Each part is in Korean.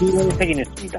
2월 세계뉴스입니다.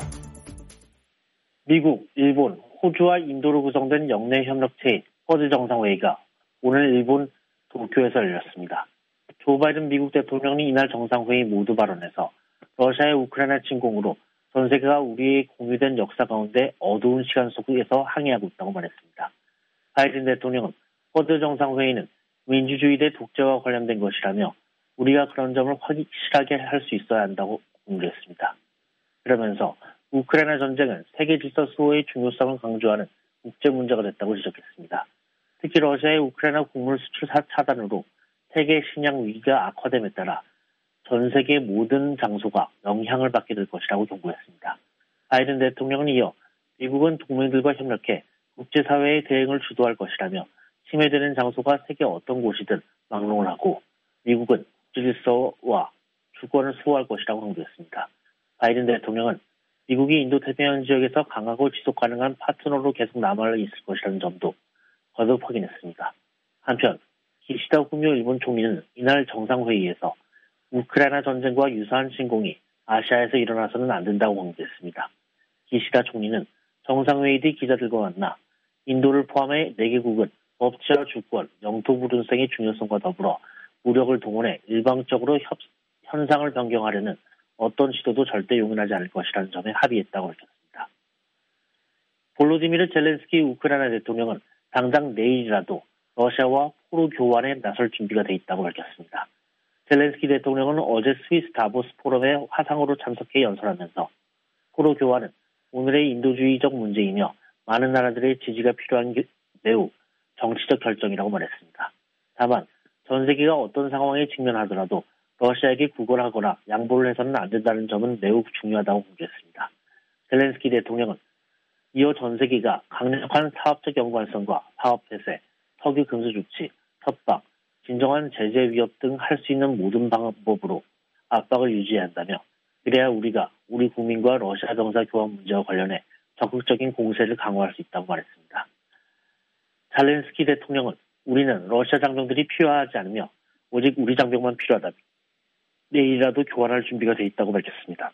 미국, 일본, 호주와 인도로 구성된 영내 협력체인 쿼드 정상회의가 오늘 일본 도쿄에서 열렸습니다. 조 바이든 미국 대통령이 이날 정상회의 모두 발언에서 러시아의 우크라이나 침공으로 전 세계가 우리의 공유된 역사 가운데 어두운 시간 속에서 항해하고 있다고 말했습니다. 바이든 대통령은 쿼드 정상회의는 민주주의 대 독재와 관련된 것이라며 우리가 그런 점을 확실하게 할 수 있어야 한다고 공개했습니다. 그러면서 우크라이나 전쟁은 세계 질서 수호의 중요성을 강조하는 국제 문제가 됐다고 지적했습니다. 특히 러시아의 우크라이나 곡물 수출 차단으로 세계 식량 위기가 악화됨에 따라 전 세계 모든 장소가 영향을 받게 될 것이라고 경고했습니다. 바이든 대통령은 이어 미국은 동맹들과 협력해 국제사회의 대응을 주도할 것이라며 침해되는 장소가 세계 어떤 곳이든 막론을 하고 미국은 질서와 주권을 수호할 것이라고 강조했습니다. 바이든 대통령은 미국이 인도태평양 지역에서 강하고 지속 가능한 파트너로 계속 남아 있을 것이라는 점도 거듭 확인했습니다. 한편 기시다 후미오 일본 총리는 이날 정상회의에서 우크라이나 전쟁과 유사한 침공이 아시아에서 일어나서는 안 된다고 강조했습니다. 기시다 총리는 정상회의 뒤 기자들과 만나 인도를 포함해 4개국은 법치와 주권, 영토 불균성의 중요성과 더불어 무력을 동원해 일방적으로 현상을 변경하려는 어떤 시도도 절대 용인하지 않을 것이라는 점에 합의했다고 밝혔습니다. 볼로디미르 젤렌스키 우크라이나 대통령은 당장 내일이라도 러시아와 포로 교환에 나설 준비가 돼 있다고 밝혔습니다. 젤렌스키 대통령은 어제 스위스 다보스 포럼에 화상으로 참석해 연설하면서 포로 교환은 오늘의 인도주의적 문제이며 많은 나라들의 지지가 필요한 매우 정치적 결정이라고 말했습니다. 다만 전 세계가 어떤 상황에 직면하더라도 러시아에게 구걸하거나 양보를 해서는 안 된다는 점은 매우 중요하다고 강조했습니다. 젤렌스키 대통령은 이어 전 세계가 강력한 사업적 연관성과 사업 폐쇄, 석유 금수 조치, 협박, 진정한 제재 위협 등 할 수 있는 모든 방법으로 압박을 유지해야 한다며 그래야 우리가 우리 국민과 러시아 병사 교환 문제와 관련해 적극적인 공세를 강화할 수 있다고 말했습니다. 젤렌스키 대통령은 우리는 러시아 장병들이 필요하지 않으며 오직 우리 장병만 필요하다. 내일이라도 교환할 준비가 돼 있다고 밝혔습니다.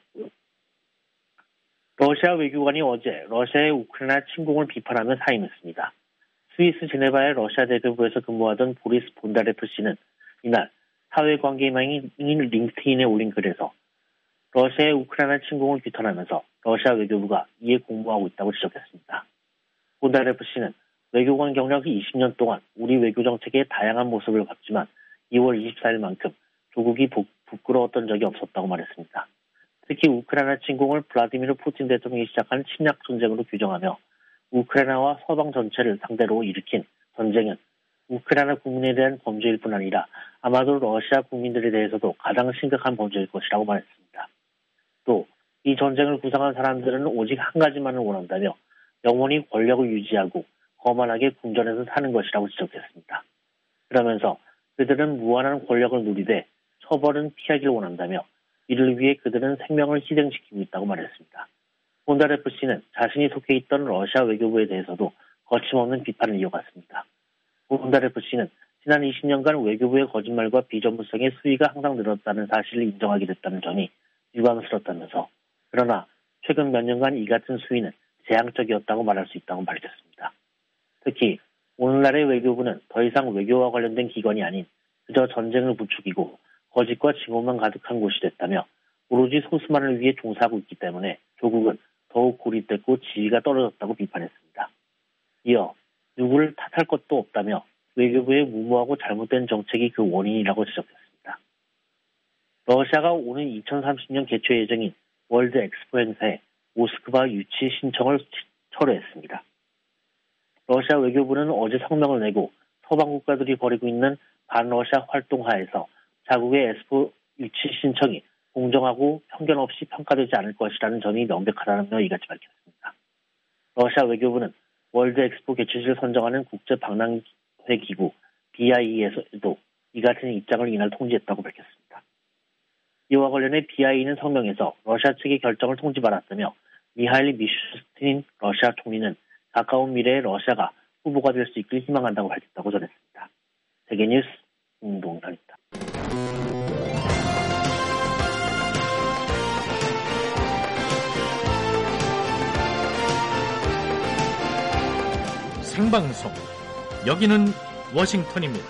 러시아 외교관이 어제 러시아의 우크라이나 침공을 비판하며 사임했습니다. 스위스 제네바의 러시아 대표부에서 근무하던 보리스 본다레프 씨는 이날 사회관계망인 링크드인에 올린 글에서 러시아의 우크라이나 침공을 규탄하면서 러시아 외교부가 이에 공모하고 있다고 지적했습니다. 본다레프 씨는 외교관 경력 20년 동안 우리 외교 정책의 다양한 모습을 봤지만 2월 24일만큼 조국이 부끄러웠던 적이 없었다고 말했습니다. 특히 우크라이나 침공을 블라디미르 푸틴 대통령이 시작한 침략 전쟁으로 규정하며 우크라이나와 서방 전체를 상대로 일으킨 전쟁은 우크라이나 국민에 대한 범죄일 뿐 아니라 아마도 러시아 국민들에 대해서도 가장 심각한 범죄일 것이라고 말했습니다. 또 이 전쟁을 구상한 사람들은 오직 한 가지만을 원한다며 영원히 권력을 유지하고 거만하게 궁전에서 사는 것이라고 지적했습니다. 그러면서 그들은 무한한 권력을 누리되 처벌은 피하길 원한다며 이를 위해 그들은 생명을 희생시키고 있다고 말했습니다. 본다레프 씨는 자신이 속해 있던 러시아 외교부에 대해서도 거침없는 비판을 이어갔습니다. 본다레프 씨는 지난 20년간 외교부의 거짓말과 비전문성의 수위가 항상 늘었다는 사실을 인정하게 됐다는 점이 유감스럽다면서 그러나 최근 몇 년간 이 같은 수위는 재앙적이었다고 말할 수 있다고 밝혔습니다. 특히 오늘날의 외교부는 더 이상 외교와 관련된 기관이 아닌 그저 전쟁을 부추기고 거짓과 증오만 가득한 곳이 됐다며 오로지 소수만을 위해 종사하고 있기 때문에 조국은 더욱 고립됐고 지위가 떨어졌다고 비판했습니다. 이어 누구를 탓할 것도 없다며 외교부의 무모하고 잘못된 정책이 그 원인이라고 지적했습니다. 러시아가 오는 2030년 개최 예정인 월드 엑스포 행사에 모스크바 유치 신청을 철회했습니다. 러시아 외교부는 어제 성명을 내고 서방 국가들이 벌이고 있는 반러시아 활동 하에서 자국의 엑스포 유치 신청이 공정하고 편견 없이 평가되지 않을 것이라는 점이 명백하다며 이같이 밝혔습니다. 러시아 외교부는 월드 엑스포 개최지를 선정하는 국제 박람회 기구 BIE에서도 이 같은 입장을 이날 통지했다고 밝혔습니다. 이와 관련해 BIE는 성명에서 러시아 측의 결정을 통지받았다며 미하일 미슈스틴 러시아 총리는 가까운 미래에 러시아가 후보가 될 수 있길 희망한다고 밝혔다고 전했습니다. 세계뉴스 김동현입니다. 생방송. 여기는 워싱턴입니다.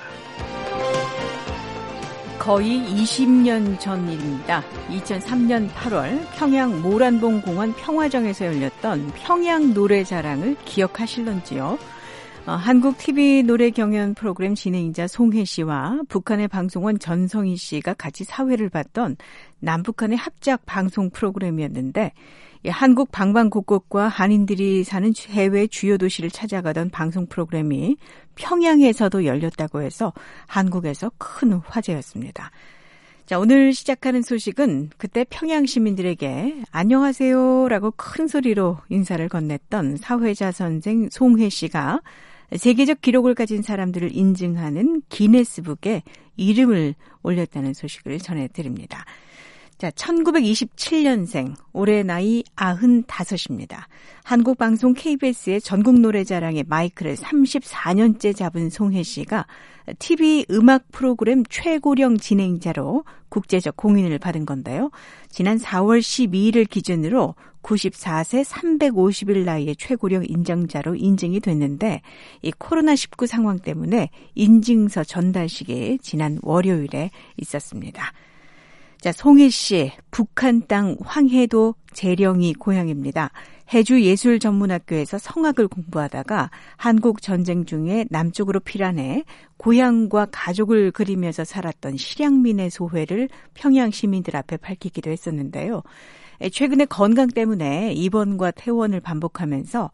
거의 20년 전 일입니다. 2003년 8월 평양 모란봉 공원 평화정에서 열렸던 평양 노래자랑을 기억하실런지요? 한국 TV 노래 경연 프로그램 진행자 송혜 씨와 북한의 방송원 전성희 씨가 같이 사회를 봤던 남북한의 합작 방송 프로그램이었는데, 한국 방방곡곡과 한인들이 사는 해외 주요 도시를 찾아가던 방송 프로그램이 평양에서도 열렸다고 해서 한국에서 큰 화제였습니다. 자, 오늘 시작하는 소식은 그때 평양 시민들에게 안녕하세요라고 큰 소리로 인사를 건넸던 사회자 선생 송혜 씨가 세계적 기록을 가진 사람들을 인증하는 기네스북에 이름을 올렸다는 소식을 전해드립니다. 자, 1927년생, 올해 나이 95입니다. 한국방송 KBS의 전국노래자랑의 마이크를 34년째 잡은 송혜 씨가 TV 음악 프로그램 최고령 진행자로 국제적 공인을 받은 건데요. 지난 4월 12일을 기준으로 94세 350일 나이의 최고령 인정자로 인증이 됐는데, 이 코로나19 상황 때문에 인증서 전달식이 지난 월요일에 있었습니다. 자, 송혜 씨, 북한 땅 황해도 재령이 고향입니다. 해주예술전문학교에서 성악을 공부하다가 한국 전쟁 중에 남쪽으로 피난해 고향과 가족을 그리면서 살았던 실향민의 소회를 평양 시민들 앞에 밝히기도 했었는데요. 최근에 건강 때문에 입원과 퇴원을 반복하면서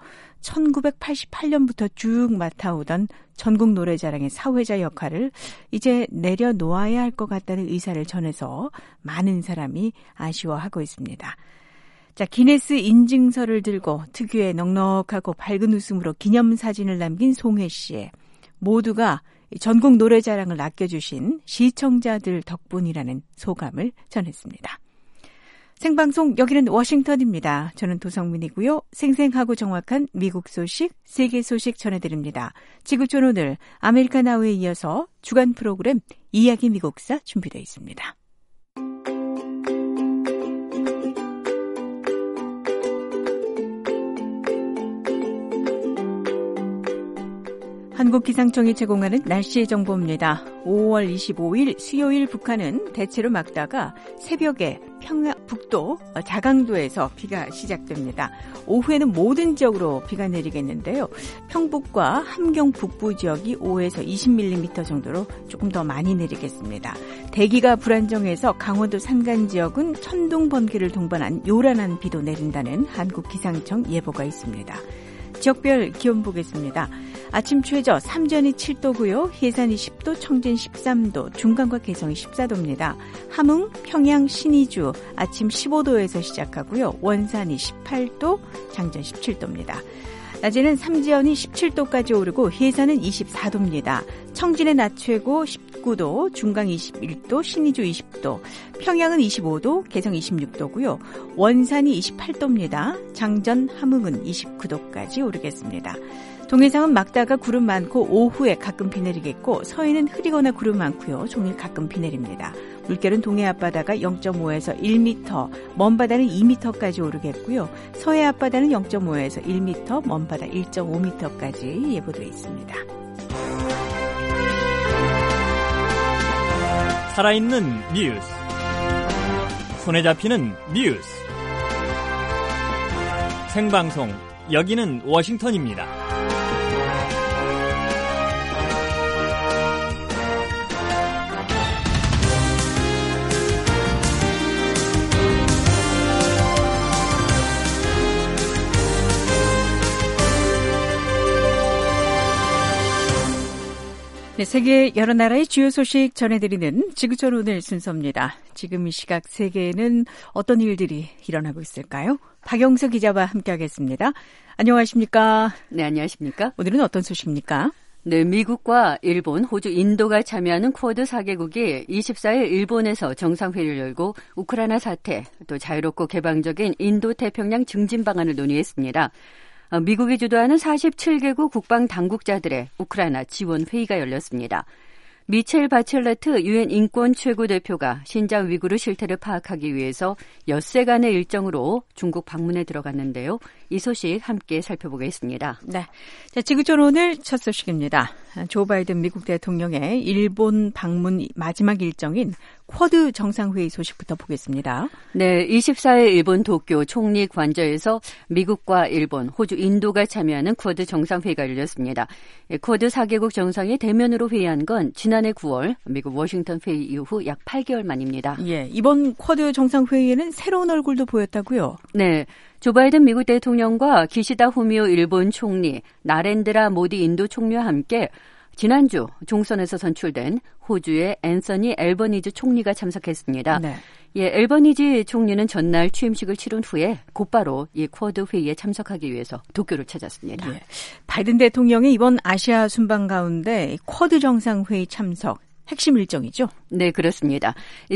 1988년부터 쭉 맡아오던 전국 노래자랑의 사회자 역할을 이제 내려놓아야 할 것 같다는 의사를 전해서 많은 사람이 아쉬워하고 있습니다. 자, 기네스 인증서를 들고 특유의 넉넉하고 밝은 웃음으로 기념사진을 남긴 송혜 씨. 모두가 전국 노래자랑을 아껴주신 시청자들 덕분이라는 소감을 전했습니다. 생방송 여기는 워싱턴입니다. 저는 도성민이고요. 생생하고 정확한 미국 소식, 세계 소식 전해드립니다. 지구촌 오늘 아메리카 나우에 이어서 주간 프로그램 이야기 미국사 준비되어 있습니다. 한국기상청이 제공하는 날씨 정보입니다. 5월 25일 수요일 북한은 대체로 맑다가 새벽에 평양 북도 자강도에서 비가 시작됩니다. 오후에는 모든 지역으로 비가 내리겠는데요. 평북과 함경 북부 지역이 5에서 20mm 정도로 조금 더 많이 내리겠습니다. 대기가 불안정해서 강원도 산간 지역은 천둥 번개를 동반한 요란한 비도 내린다는 한국기상청 예보가 있습니다. 지역별 기온 보겠습니다. 아침 최저 삼전이 7도고요. 해산이 10도, 청진 13도, 중간과 개성이 14도입니다. 함흥, 평양, 신의주 아침 15도에서 시작하고요. 원산이 18도, 장전 17도입니다. 낮에는 삼지연이 17도까지 오르고 해산은 24도입니다. 청진의 낮 최고 19도, 중강 21도, 신의주 20도, 평양은 25도, 개성 26도고요. 원산이 28도입니다. 장전, 함흥은 29도까지 오르겠습니다. 동해상은 맑다가 구름 많고 오후에 가끔 비 내리겠고, 서해는 흐리거나 구름 많고요. 종일 가끔 비 내립니다. 물결은 동해 앞바다가 0.5에서 1m, 먼바다는 2m까지 오르겠고요. 서해 앞바다는 0.5에서 1m, 먼바다 1.5m까지 예보되어 있습니다. 살아있는 뉴스, 손에 잡히는 뉴스, 생방송 여기는 워싱턴입니다. 네, 세계 여러 나라의 주요 소식 전해드리는 지구촌 오늘 순서입니다. 지금 이 시각 세계에는 어떤 일들이 일어나고 있을까요? 박영수 기자와 함께하겠습니다. 안녕하십니까? 네, 안녕하십니까? 오늘은 어떤 소식입니까? 네, 미국과 일본, 호주, 인도가 참여하는 쿼드 4개국이 24일 일본에서 정상회의를 열고 우크라이나 사태, 또 자유롭고 개방적인 인도태평양 증진 방안을 논의했습니다. 미국이 주도하는 47개국 국방 당국자들의 우크라이나 지원 회의가 열렸습니다. 미첼 바첼레트 유엔 인권 최고대표가 신장 위구르 실태를 파악하기 위해서 엿새간의 일정으로 중국 방문에 들어갔는데요. 이 소식 함께 살펴보겠습니다. 네, 자, 지구촌 오늘 첫 소식입니다. 조 바이든 미국 대통령의 일본 방문 마지막 일정인 쿼드 정상회의 소식부터 보겠습니다. 네, 24일 일본 도쿄 총리 관저에서 미국과 일본, 호주, 인도가 참여하는 쿼드 정상회의가 열렸습니다. 쿼드 4개국 정상이 대면으로 회의한 건 지난해 9월 미국 워싱턴 회의 이후 약 8개월 만입니다. 예, 이번 쿼드 정상회의에는 새로운 얼굴도 보였다고요? 네. 조 바이든 미국 대통령과 기시다 후미오 일본 총리, 나렌드라 모디 인도 총리와 함께 지난주 종선에서 선출된 호주의 앤서니 앨버니즈 총리가 참석했습니다. 네. 예, 앨버니즈 총리는 전날 취임식을 치른 후에 곧바로 이 쿼드 회의에 참석하기 위해서 도쿄를 찾았습니다. 예, 바이든 대통령이 이번 아시아 순방 가운데 쿼드 정상회의 참석 핵심 일정이죠? 네, 그렇습니다.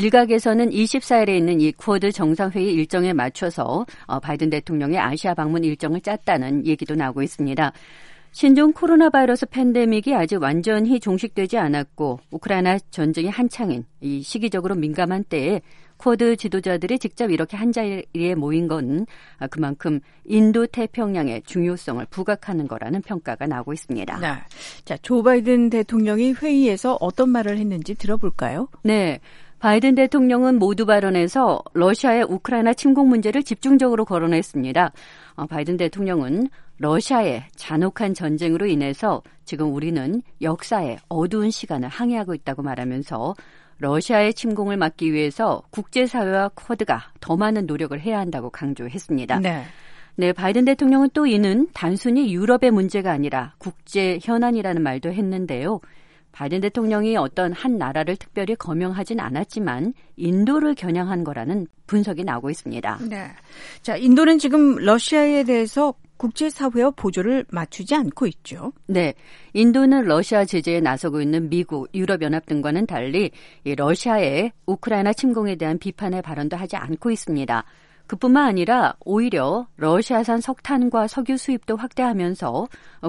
일각에서는 24일에 있는 이 쿼드 정상회의 일정에 맞춰서 바이든 대통령의 아시아 방문 일정을 짰다는 얘기도 나오고 있습니다. 신종 코로나 바이러스 팬데믹이 아직 완전히 종식되지 않았고 우크라이나 전쟁이 한창인 이 시기적으로 민감한 때에 쿼드 지도자들이 직접 이렇게 한자리에 모인 건 그만큼 인도 태평양의 중요성을 부각하는 거라는 평가가 나오고 있습니다. 네. 자, 조 바이든 대통령이 회의에서 어떤 말을 했는지 들어볼까요? 네. 바이든 대통령은 모두 발언에서 러시아의 우크라이나 침공 문제를 집중적으로 거론했습니다. 바이든 대통령은 러시아의 잔혹한 전쟁으로 인해서 지금 우리는 역사의 어두운 시간을 항해하고 있다고 말하면서 러시아의 침공을 막기 위해서 국제사회와 쿼드가 더 많은 노력을 해야 한다고 강조했습니다. 네. 네, 바이든 대통령은 또 이는 단순히 유럽의 문제가 아니라 국제 현안이라는 말도 했는데요. 바이든 대통령이 어떤 한 나라를 특별히 거명하진 않았지만 인도를 겨냥한 거라는 분석이 나오고 있습니다. 네. 자, 인도는 지금 러시아에 대해서 국제사회와 보조를 맞추지 않고 있죠. 네. 인도는 러시아 제재에 나서고 있는 미국, 유럽연합 등과는 달리 이 러시아의 우크라이나 침공에 대한 비판의 발언도 하지 않고 있습니다. 그뿐만 아니라 오히려 러시아산 석탄과 석유 수입도 확대하면서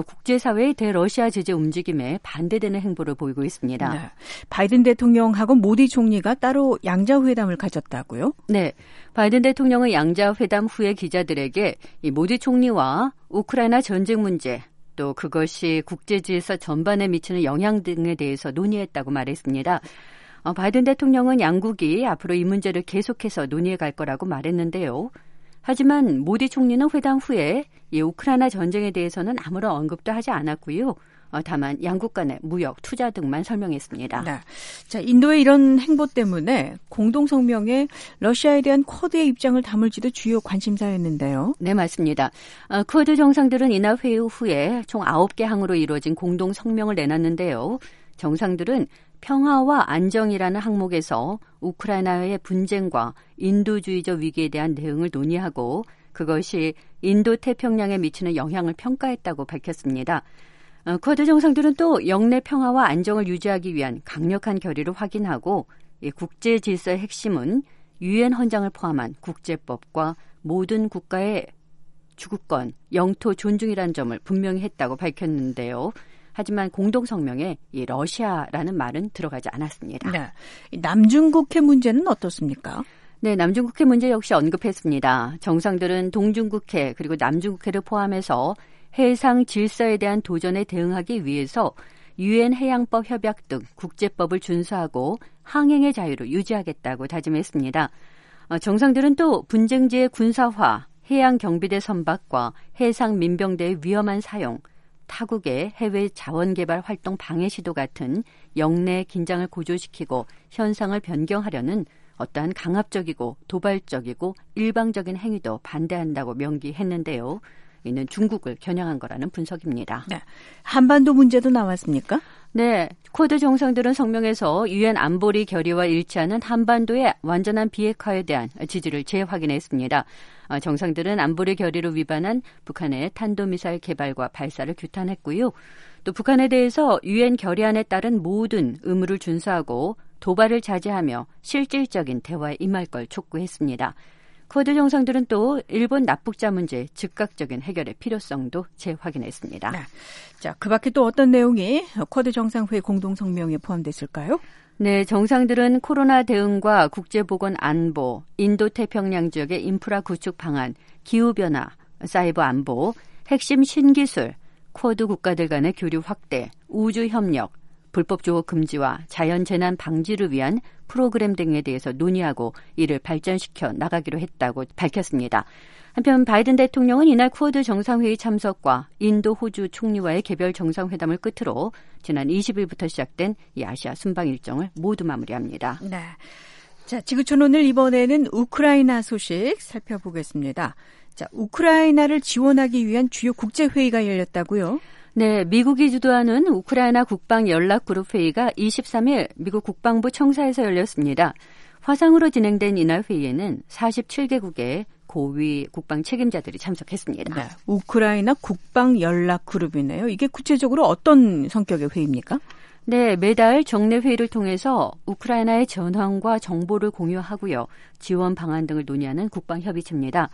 국제사회의 대러시아 제재 움직임에 반대되는 행보를 보이고 있습니다. 네. 바이든 대통령하고 모디 총리가 따로 양자회담을 가졌다고요? 네. 바이든 대통령은 양자회담 후에 기자들에게 이 모디 총리와 우크라이나 전쟁 문제 또 그것이 국제질서 전반에 미치는 영향 등에 대해서 논의했다고 말했습니다. 바이든 대통령은 양국이 앞으로 이 문제를 계속해서 논의해 갈 거라고 말했는데요. 하지만 모디 총리는 회담 후에 이 우크라이나 전쟁에 대해서는 아무런 언급도 하지 않았고요. 다만 양국 간의 무역, 투자 등만 설명했습니다. 네. 자, 인도의 이런 행보 때문에 공동 성명에 러시아에 대한 쿼드의 입장을 담을지도 주요 관심사였는데요. 네, 맞습니다. 쿼드 정상들은 이날 회의 후에 총 9개 항으로 이루어진 공동 성명을 내놨는데요. 정상들은 평화와 안정이라는 항목에서 우크라이나의 분쟁과 인도주의적 위기에 대한 대응을 논의하고 그것이 인도 태평양에 미치는 영향을 평가했다고 밝혔습니다. 쿼드 정상들은 또 영내 평화와 안정을 유지하기 위한 강력한 결의를 확인하고 국제 질서의 핵심은 유엔 헌장을 포함한 국제법과 모든 국가의 주권권, 영토 존중이라는 점을 분명히 했다고 밝혔는데요. 하지만 공동성명에 이 러시아라는 말은 들어가지 않았습니다. 네. 남중국해 문제는 어떻습니까? 네, 남중국해 문제 역시 언급했습니다. 정상들은 동중국해 그리고 남중국해를 포함해서 해상 질서에 대한 도전에 대응하기 위해서 유엔 해양법 협약 등 국제법을 준수하고 항행의 자유를 유지하겠다고 다짐했습니다. 정상들은 또 분쟁지의 군사화, 해양 경비대 선박과 해상 민병대의 위험한 사용, 타국의 해외 자원개발 활동 방해 시도 같은 영내 긴장을 고조시키고 현상을 변경하려는 어떠한 강압적이고 도발적이고 일방적인 행위도 반대한다고 명기했는데요. 이는 중국을 겨냥한 거라는 분석입니다. 네. 한반도 문제도 나왔습니까? 네. 쿼드 정상들은 성명에서 유엔 안보리 결의와 일치하는 한반도의 완전한 비핵화에 대한 지지를 재확인했습니다. 정상들은 안보리 결의를 위반한 북한의 탄도미사일 개발과 발사를 규탄했고요. 또 북한에 대해서 유엔 결의안에 따른 모든 의무를 준수하고 도발을 자제하며 실질적인 대화에 임할 걸 촉구했습니다. 쿼드 정상들은 또 일본 납북자 문제 즉각적인 해결의 필요성도 재확인했습니다. 네. 자, 그 밖에 또 어떤 내용이 쿼드 정상회의 공동성명에 포함됐을까요? 네, 정상들은 코로나 대응과 국제보건 안보, 인도태평양 지역의 인프라 구축 방안, 기후변화, 사이버 안보, 핵심 신기술, 쿼드 국가들 간의 교류 확대, 우주 협력, 불법 조업 금지와 자연재난 방지를 위한 프로그램 등에 대해서 논의하고 이를 발전시켜 나가기로 했다고 밝혔습니다. 한편 바이든 대통령은 이날 쿼드 정상회의 참석과 인도, 호주 총리와의 개별 정상회담을 끝으로 지난 20일부터 시작된 이 아시아 순방 일정을 모두 마무리합니다. 네. 자, 지구촌 오늘 이번에는 우크라이나 소식 살펴보겠습니다. 자, 우크라이나를 지원하기 위한 주요 국제회의가 열렸다고요? 네, 미국이 주도하는 우크라이나 국방연락그룹 회의가 23일 미국 국방부 청사에서 열렸습니다. 화상으로 진행된 이날 회의에는 47개국의 고위 국방 책임자들이 참석했습니다. 네, 우크라이나 국방연락그룹이네요. 이게 구체적으로 어떤 성격의 회의입니까? 네, 매달 정례 회의를 통해서 우크라이나의 전황과 정보를 공유하고요. 지원 방안 등을 논의하는 국방협의체입니다.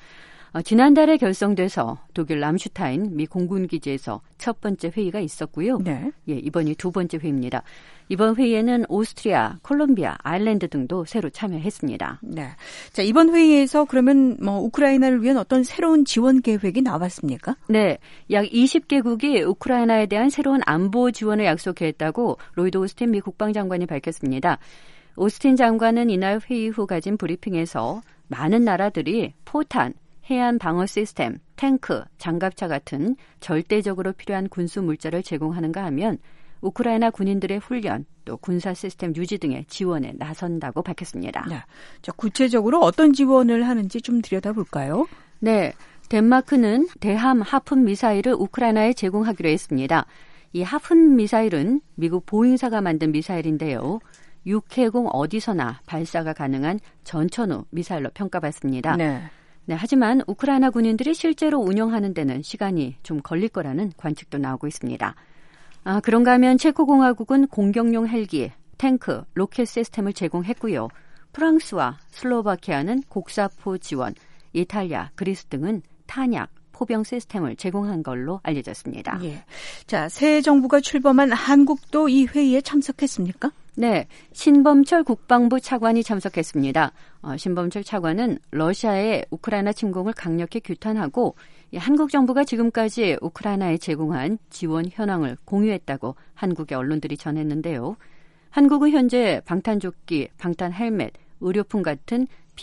지난달에 결성돼서 독일 람슈타인 미 공군기지에서 첫 번째 회의가 있었고요. 네. 예, 이번이 두 번째 회의입니다. 이번 회의에는 오스트리아, 콜롬비아, 아일랜드 등도 새로 참여했습니다. 네. 자, 이번 회의에서 그러면 우크라이나를 위한 어떤 새로운 지원 계획이 나왔습니까? 네. 약 20개국이 우크라이나에 대한 새로운 안보 지원을 약속했다고 로이드 오스틴 미 국방장관이 밝혔습니다. 오스틴 장관은 이날 회의 후 가진 브리핑에서 많은 나라들이 포탄, 해안 방어 시스템, 탱크, 장갑차 같은 절대적으로 필요한 군수 물자를 제공하는가 하면 우크라이나 군인들의 훈련, 또 군사 시스템 유지 등의 지원에 나선다고 밝혔습니다. 네. 자, 구체적으로 어떤 지원을 하는지 좀 들여다볼까요? 네. 덴마크는 대함 하푼 미사일을 우크라이나에 제공하기로 했습니다. 이 하푼 미사일은 미국 보잉사가 만든 미사일인데요. 육해공 어디서나 발사가 가능한 전천후 미사일로 평가받습니다. 네. 네, 하지만 우크라이나 군인들이 실제로 운영하는 데는 시간이 좀 걸릴 거라는 관측도 나오고 있습니다. 그런가 하면 체코공화국은 공격용 헬기, 탱크, 로켓 시스템을 제공했고요. 프랑스와 슬로바키아는 곡사포 지원, 이탈리아, 그리스 등은 탄약, 포병 시스템을 제공한 걸로 알려졌습니다. 예. 자, 새 정부가 출범한 한국도 이 회의에 참석했습니까? 네, 신범철 국방부 차관이 참석했습니다. 신범철 차관은 러시아의 우크라이나 침공을 강력히 규탄하고 한국 정부가 지금까지 우크라이나에 제공한 지원 현황을 공유했다고 한국의 언론들이 전했는데요. 한국은 현재 방탄조끼, 방탄 헬멧, 의료품 같은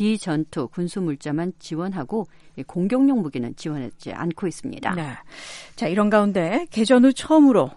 비전투 군수 물자만 지원하고 공격용 무기는 지원하지 않고 있습니다. 네. 자, 이런 가운데 개전 후 처음으로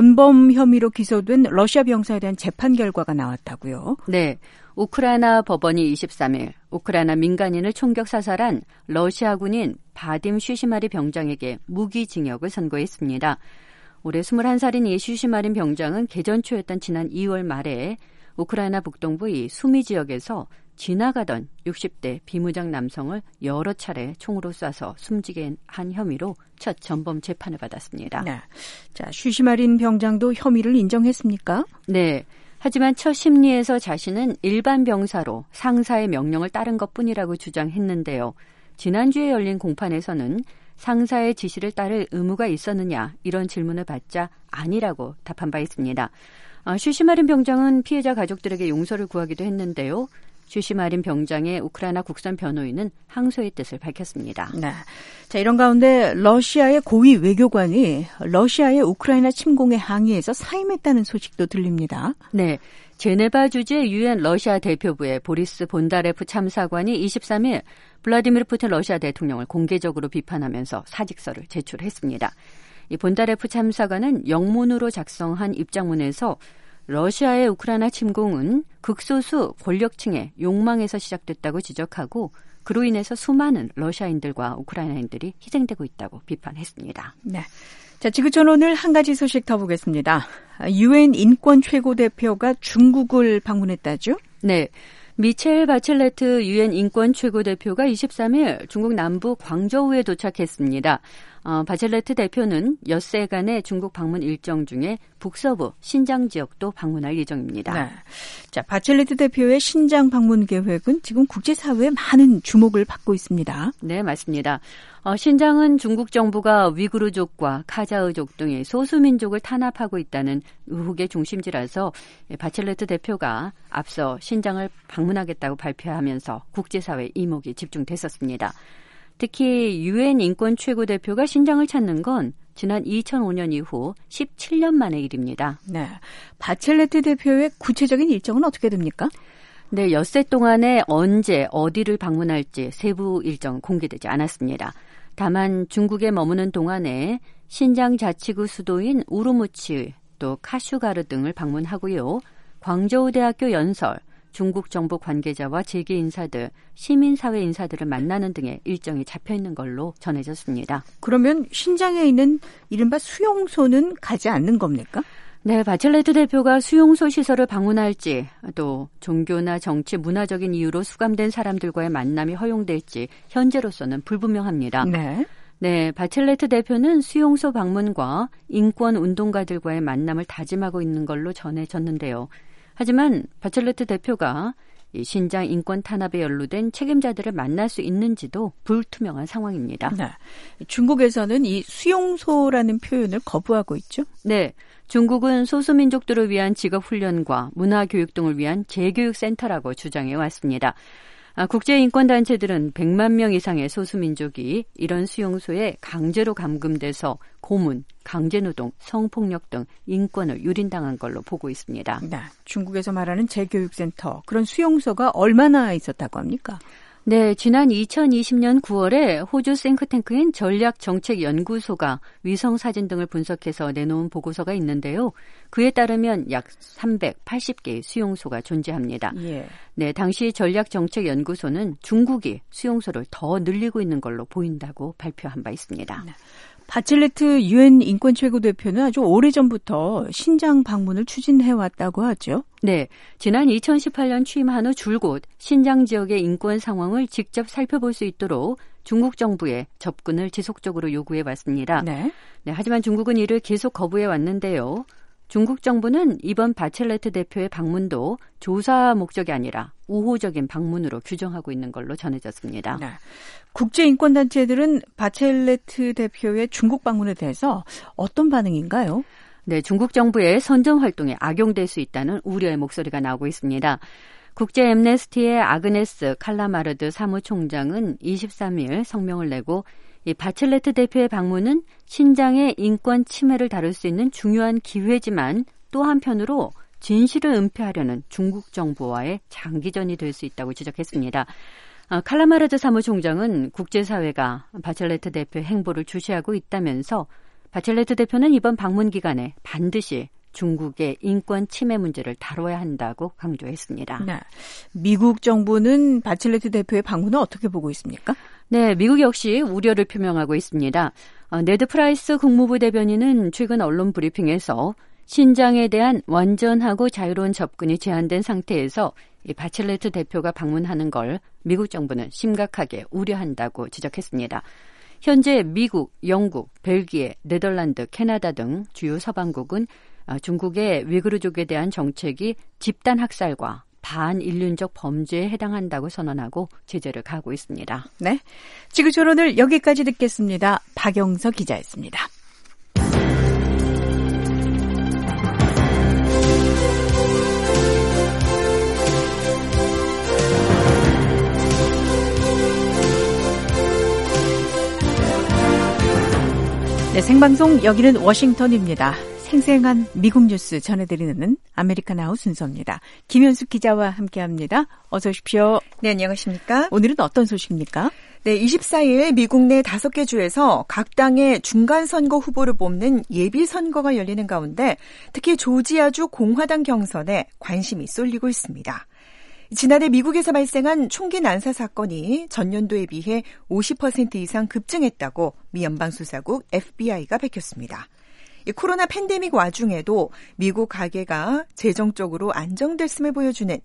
전범 혐의로 기소된 러시아 병사에 대한 재판 결과가 나왔다고요? 네. 우크라이나 법원이 23일 우크라이나 민간인을 총격 사살한 러시아 군인 바딤 슈시마리 병장에게 무기징역을 선고했습니다. 올해 21살인 이 슈시마린 병장은 개전 초였던 지난 2월 말에 우크라이나 북동부 이 수미 지역에서 지나가던 60대 비무장 남성을 여러 차례 총으로 쏴서 숨지게 한 혐의로 첫 전범 재판을 받았습니다. 네. 자, 슈시마린 병장도 혐의를 인정했습니까? 네. 하지만 첫 심리에서 자신은 일반 병사로 상사의 명령을 따른 것뿐이라고 주장했는데요. 지난주에 열린 공판에서는 상사의 지시를 따를 의무가 있었느냐 이런 질문을 받자 아니라고 답한 바 있습니다. 슈시마린 병장은 피해자 가족들에게 용서를 구하기도 했는데요. 슈시마린 병장의 우크라이나 국선 변호인은 항소의 뜻을 밝혔습니다. 네. 자, 이런 가운데 러시아의 고위 외교관이 러시아의 우크라이나 침공에 항의해서 사임했다는 소식도 들립니다. 네. 제네바 주재 유엔 러시아 대표부의 보리스 본다레프 참사관이 23일 블라디미르 푸틴 러시아 대통령을 공개적으로 비판하면서 사직서를 제출했습니다. 이 본다레프 참사관은 영문으로 작성한 입장문에서 러시아의 우크라이나 침공은 극소수 권력층의 욕망에서 시작됐다고 지적하고 그로 인해서 수많은 러시아인들과 우크라이나인들이 희생되고 있다고 비판했습니다. 네. 자, 지구촌 오늘 한 가지 소식 더 보겠습니다. 유엔 인권 최고대표가 중국을 방문했다죠? 네. 미첼 바첼레트 유엔 인권 최고대표가 23일 중국 남부 광저우에 도착했습니다. 바첼레트 대표는 엿새간의 중국 방문 일정 중에 북서부 신장 지역도 방문할 예정입니다. 네. 자, 바첼레트 대표의 신장 방문 계획은 지금 국제사회에 많은 주목을 받고 있습니다. 네, 맞습니다. 신장은 중국 정부가 위구르족과 카자흐족 등의 소수민족을 탄압하고 있다는 의혹의 중심지라서 바첼레트 대표가 앞서 신장을 방문하겠다고 발표하면서 국제사회 이목이 집중됐었습니다. 특히 유엔 인권 최고대표가 신장을 찾는 건 지난 2005년 이후 17년 만의 일입니다. 네, 바첼레트 대표의 구체적인 일정은 어떻게 됩니까? 네, 엿새 동안에 언제 어디를 방문할지 세부 일정 공개되지 않았습니다. 다만 중국에 머무는 동안에 신장 자치구 수도인 우루무치 또 카슈가르 등을 방문하고요. 광저우 대학교 연설, 중국 정부 관계자와 재계 인사들, 시민사회 인사들을 만나는 등의 일정이 잡혀있는 걸로 전해졌습니다. 그러면 신장에 있는 이른바 수용소는 가지 않는 겁니까? 네, 바첼레트 대표가 수용소 시설을 방문할지 또 종교나 정치, 문화적인 이유로 수감된 사람들과의 만남이 허용될지 현재로서는 불분명합니다. 네, 바첼레트 대표는 수용소 방문과 인권 운동가들과의 만남을 다짐하고 있는 걸로 전해졌는데요. 하지만 바첼레트 대표가 이 신장 인권 탄압에 연루된 책임자들을 만날 수 있는지도 불투명한 상황입니다. 네. 중국에서는 이 수용소라는 표현을 거부하고 있죠? 네. 중국은 소수민족들을 위한 직업훈련과 문화교육 등을 위한 재교육센터라고 주장해 왔습니다. 국제인권단체들은 100만 명 이상의 소수민족이 이런 수용소에 강제로 감금돼서 고문, 강제노동, 성폭력 등 인권을 유린당한 걸로 보고 있습니다. 네, 중국에서 말하는 재교육센터, 그런 수용소가 얼마나 있었다고 합니까? 네, 지난 2020년 9월에 호주 싱크탱크인 전략정책연구소가 위성사진 등을 분석해서 내놓은 보고서가 있는데요. 그에 따르면 약 380개의 수용소가 존재합니다. 예. 네, 당시 전략정책연구소는 중국이 수용소를 더 늘리고 있는 걸로 보인다고 발표한 바 있습니다. 네. 바첼레트 유엔 인권 최고대표는 아주 오래전부터 신장 방문을 추진해왔다고 하죠. 네, 지난 2018년 취임한 후 줄곧 신장 지역의 인권 상황을 직접 살펴볼 수 있도록 중국 정부에 접근을 지속적으로 요구해왔습니다. 네, 하지만 중국은 이를 계속 거부해왔는데요. 중국 정부는 이번 바첼레트 대표의 방문도 조사 목적이 아니라 우호적인 방문으로 규정하고 있는 걸로 전해졌습니다. 네. 국제인권단체들은 바첼레트 대표의 중국 방문에 대해서 어떤 반응인가요? 네, 중국 정부의 선전 활동에 악용될 수 있다는 우려의 목소리가 나오고 있습니다. 국제 앰네스티의 아그네스 칼라마르드 사무총장은 23일 성명을 내고 이 바첼레트 대표의 방문은 신장의 인권 침해를 다룰 수 있는 중요한 기회지만 또 한편으로 진실을 은폐하려는 중국 정부와의 장기전이 될 수 있다고 지적했습니다. 칼라마르드 사무총장은 국제사회가 바첼레트 대표의 행보를 주시하고 있다면서 바첼레트 대표는 이번 방문 기간에 반드시 중국의 인권 침해 문제를 다뤄야 한다고 강조했습니다. 네. 미국 정부는 바첼레트 대표의 방문을 어떻게 보고 있습니까? 네, 미국 역시 우려를 표명하고 있습니다. 네드 프라이스 국무부 대변인은 최근 언론 브리핑에서 신장에 대한 완전하고 자유로운 접근이 제한된 상태에서 이 바첼레트 대표가 방문하는 걸 미국 정부는 심각하게 우려한다고 지적했습니다. 현재 미국, 영국, 벨기에, 네덜란드, 캐나다 등 주요 서방국은 중국의 위구르족에 대한 정책이 집단 학살과 반인륜적 범죄에 해당한다고 선언하고 제재를 가하고 있습니다. 네, 지구촌론을 여기까지 듣겠습니다. 박영서 기자였습니다. 네, 생방송 여기는 워싱턴입니다. 생생한 미국 뉴스 전해드리는 아메리카나우 순서입니다. 김현숙 기자와 함께합니다. 어서 오십시오. 네, 안녕하십니까? 오늘은 어떤 소식입니까? 네, 24일 미국 내 5개 주에서 각 당의 중간선거 후보를 뽑는 예비선거가 열리는 가운데 특히 조지아주 공화당 경선에 관심이 쏠리고 있습니다. 지난해 미국에서 발생한 총기 난사 사건이 전년도에 비해 50% 이상 급증했다고 미 연방수사국 FBI가 밝혔습니다. 이 코로나 팬데믹 와중에도 미국 가계가 재정적으로 안정됐음을 보여주는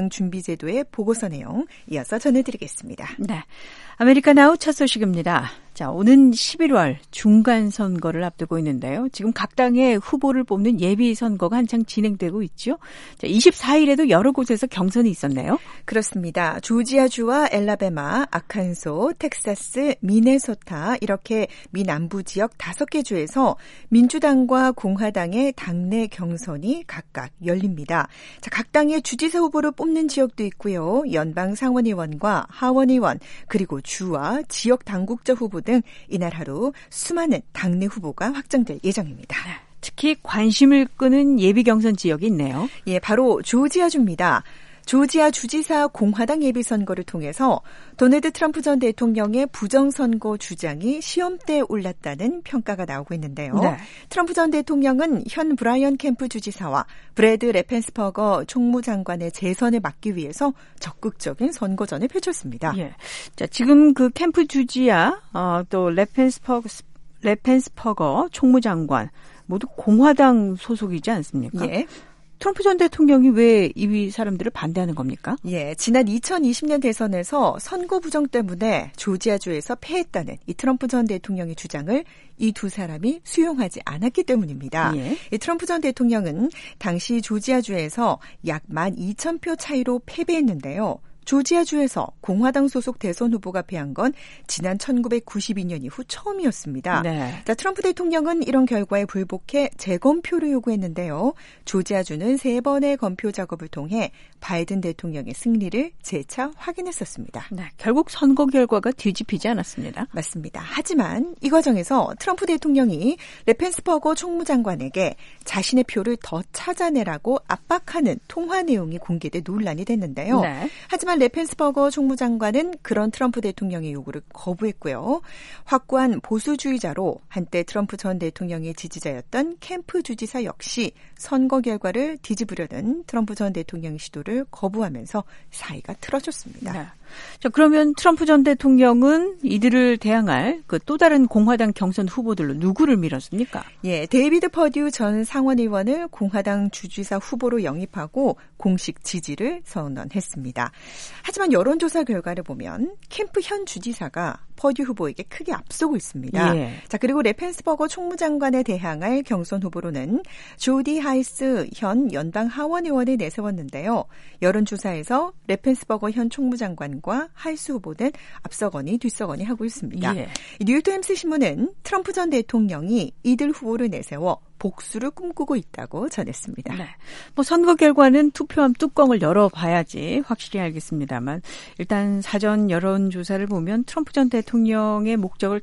연방준비제도의 보고서 내용 이어서 전해드리겠습니다. 네, 아메리카나우 첫 소식입니다. 자, 오는 11월 중간 선거를 앞두고 있는데요. 지금 각 당의 후보를 뽑는 예비 선거가 한창 진행되고 있죠. 자, 24일에도 여러 곳에서 경선이 있었네요. 그렇습니다. 조지아주와 엘라베마, 아칸소, 텍사스, 미네소타 이렇게 미 남부 지역 5개 주에서 민주당과 공화당의 당내 경선이 각각 열립니다. 자, 각 당의 주지사 후보를 뽑는 지역도 있고요. 연방 상원의원과 하원의원 그리고 주와 지역 당국자 후보 등 이날 하루 수많은 당내 후보가 확정될 예정입니다. 특히 관심을 끄는 예비 경선 지역이 있네요. 예, 바로 조지아주입니다. 조지아 주지사 공화당 예비선거를 통해서 도널드 트럼프 전 대통령의 부정선거 주장이 시험대에 올랐다는 평가가 나오고 있는데요. 네. 트럼프 전 대통령은 현 브라이언 캠프 주지사와 브래드 레펜스버거 총무장관의 재선을 막기 위해서 적극적인 선거전을 펼쳤습니다. 예. 자, 지금 그 캠프 주지사 또 레펜스버거 총무장관 모두 공화당 소속이지 않습니까? 예. 트럼프 전 대통령이 왜 이 사람들을 반대하는 겁니까? 예, 지난 2020년 대선에서 선거 부정 때문에 조지아주에서 패했다는 이 트럼프 전 대통령의 주장을 이 두 사람이 수용하지 않았기 때문입니다. 예. 이 트럼프 전 대통령은 당시 조지아주에서 약 12,000표 차이로 패배했는데요. 조지아주에서 공화당 소속 대선 후보가 패한 건 지난 1992년 이후 처음이었습니다. 네. 자, 트럼프 대통령은 이런 결과에 불복해 재검표를 요구했는데요. 조지아주는 3번의 검표 작업을 통해 바이든 대통령의 승리를 재차 확인했었습니다. 네, 결국 선거 결과가 뒤집히지 않았습니다. 맞습니다. 하지만 이 과정에서 트럼프 대통령이 레펜스버거 총무장관에게 자신의 표를 더 찾아내라고 압박하는 통화 내용이 공개돼 논란이 됐는데요. 네. 하지만 레펜스버거 총무장관은 그런 트럼프 대통령의 요구를 거부했고요. 확고한 보수주의자로 한때 트럼프 전 대통령의 지지자였던 캠프 주지사 역시 선거 결과를 뒤집으려는 트럼프 전 대통령의 시도를 거부하면서 사이가 틀어졌습니다. 네. 자, 그러면 트럼프 전 대통령은 이들을 대항할 그 또 다른 공화당 경선 후보들로 누구를 밀었습니까? 예, 데이비드 퍼듀 전 상원의원을 공화당 주지사 후보로 영입하고 공식 지지를 선언했습니다. 하지만 여론조사 결과를 보면 캠프 현 주지사가 퍼듀 후보에게 크게 앞서고 있습니다. 예. 자, 그리고 레펜스버거 총무장관에 대항할 경선 후보로는 조디 하이스 현 연방 하원의원을 내세웠는데요. 여론조사에서 레펜스버거 현 총무장관과 하이스 후보는 앞서거니 뒤서거니 하고 있습니다. 예. 뉴욕타임스 신문은 트럼프 전 대통령이 이들 후보를 내세워 복수를 꿈꾸고 있다고 전했습니다. 네. 뭐 선거 결과는 투표함 뚜껑을 열어봐야지 확실히 알겠습니다만 일단 사전 여론조사를 보면 트럼프 전 대통령의 목적을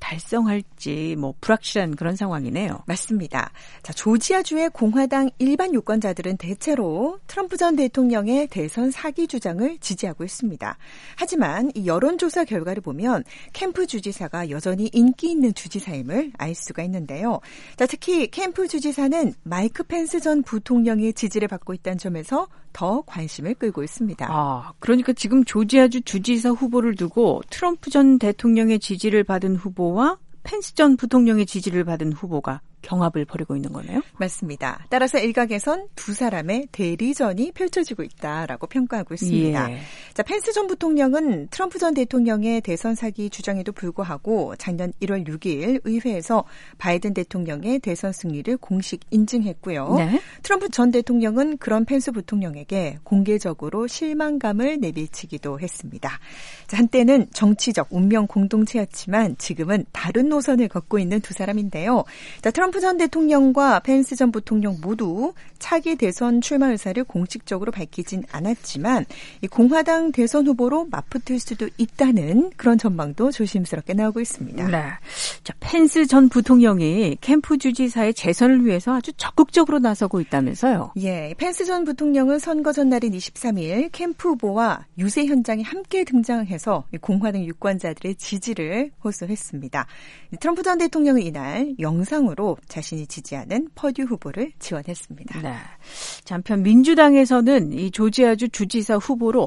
달성할지 뭐 불확실한 그런 상황이네요. 맞습니다. 자, 조지아주의 공화당 일반 유권자들은 대체로 트럼프 전 대통령의 대선 사기 주장을 지지하고 있습니다. 하지만 이 여론조사 결과를 보면 캠프 주지사가 여전히 인기 있는 주지사임을 알 수가 있는데요. 자, 특히 캠프 주지사는 마이크 펜스 전 부통령의 지지를 받고 있다는 점에서 더 관심을 끌고 있습니다. 아, 그러니까 지금 조지아주 주지사 후보를 두고 트럼프 전 대통령의 지지를 받은 후보와 펜스 전 부통령의 지지를 받은 후보가 경합을 벌이고 있는 거네요? 맞습니다. 따라서 일각에선 두 사람의 대리전이 펼쳐지고 있다라고 평가하고 있습니다. 예. 자, 펜스 전 부통령은 트럼프 전 대통령의 대선 사기 주장에도 불구하고 작년 1월 6일 의회에서 바이든 대통령의 대선 승리를 공식 인증했고요. 네. 트럼프 전 대통령은 그런 펜스 부통령에게 공개적으로 실망감을 내비치기도 했습니다. 자, 한때는 정치적 운명 공동체였지만 지금은 다른 노선을 걷고 있는 두 사람인데요. 자, 트럼프 전 대통령과 펜스 전 부통령 모두 차기 대선 출마 의사를 공식적으로 밝히진 않았지만 이 공화당 대선 후보로 맞붙을 수도 있다는 그런 전망도 조심스럽게 나오고 있습니다. 네. 자, 펜스 전 부통령이 캠프 주지사의 재선을 위해서 아주 적극적으로 나서고 있다면서요? 예, 펜스 전 부통령은 선거 전날인 23일 캠프 후보와 유세 현장에 함께 등장해서 공화당 유권자들의 지지를 호소했습니다. 트럼프 전 대통령은 이날 영상으로 자신이 지지하는 퍼듀 후보를 지원했습니다. 네. 자, 한편 민주당에서는 이 조지아주 주지사 후보로 어떤 인물을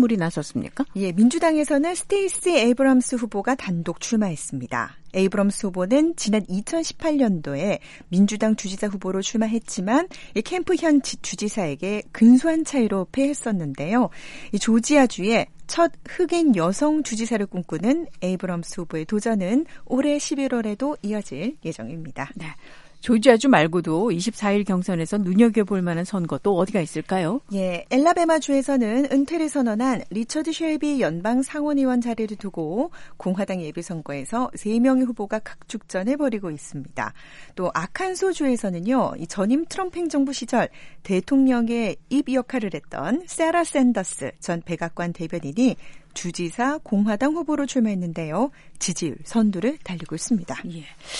인물이 나섰습니까? 예, 민주당에서는 스테이시 에이브럼스 후보가 단독 출마했습니다. 에이브럼스 후보는 지난 2018년도에 민주당 주지사 후보로 출마했지만 이 캠프 현 주지사에게 근소한 차이로 패했었는데요. 이 조지아주의 첫 흑인 여성 주지사를 꿈꾸는 에이브럼스 후보의 도전은 올해 11월에도 이어질 예정입니다. 네. 조지아주 말고도 24일 경선에서 눈여겨볼 만한 선거 또 어디가 있을까요? 예, 엘라베마주에서는 은퇴를 선언한 리처드 쉘비 연방 상원의원 자리를 두고 공화당 예비선거에서 3명의 후보가 각축전을 벌이고 있습니다. 또 아칸소주에서는요, 이 전임 트럼프 행정부 시절 대통령의 입 역할을 했던 세라 샌더스 전 백악관 대변인이 주지사 공화당 후보로 출마했는데요. 지지율 선두를 달리고 있습니다. 예.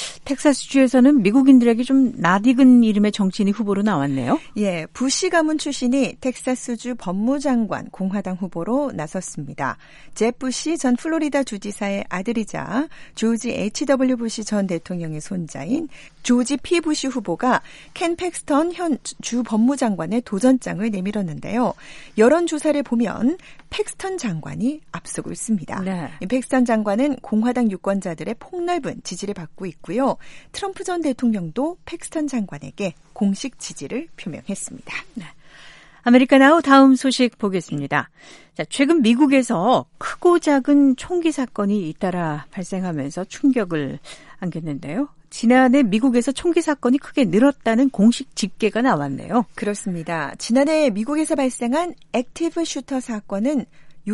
텍사스주에서는 미국인들에게 좀 낯익은 이름의 정치인이 후보로 나왔네요. 예, 부시 가문 출신이 텍사스주 법무장관 공화당 후보로 나섰습니다. 잽 부시 전 플로리다 주지사의 아들이자 조지 H.W. 부시 전 대통령의 손자인 조지 P. 부시 후보가 켄 팩스턴 현 주 법무장관의 도전장을 내밀었는데요. 여론조사를 보면 팩스턴 장관이 앞서고 있습니다. 네. 팩스턴 장관은 공화당 유권자들의 폭넓은 지지를 받고 있고요. 트럼프 전 대통령도 팩스턴 장관에게 공식 지지를 표명했습니다. 네. 아메리카나우 다음 소식 보겠습니다. 자, 최근 미국에서 크고 작은 총기 사건이 잇따라 발생하면서 충격을 안겼는데요. 지난해 미국에서 총기 사건이 크게 늘었다는 공식 집계가 나왔네요. 그렇습니다. 지난해 미국에서 발생한 액티브 슈터 사건은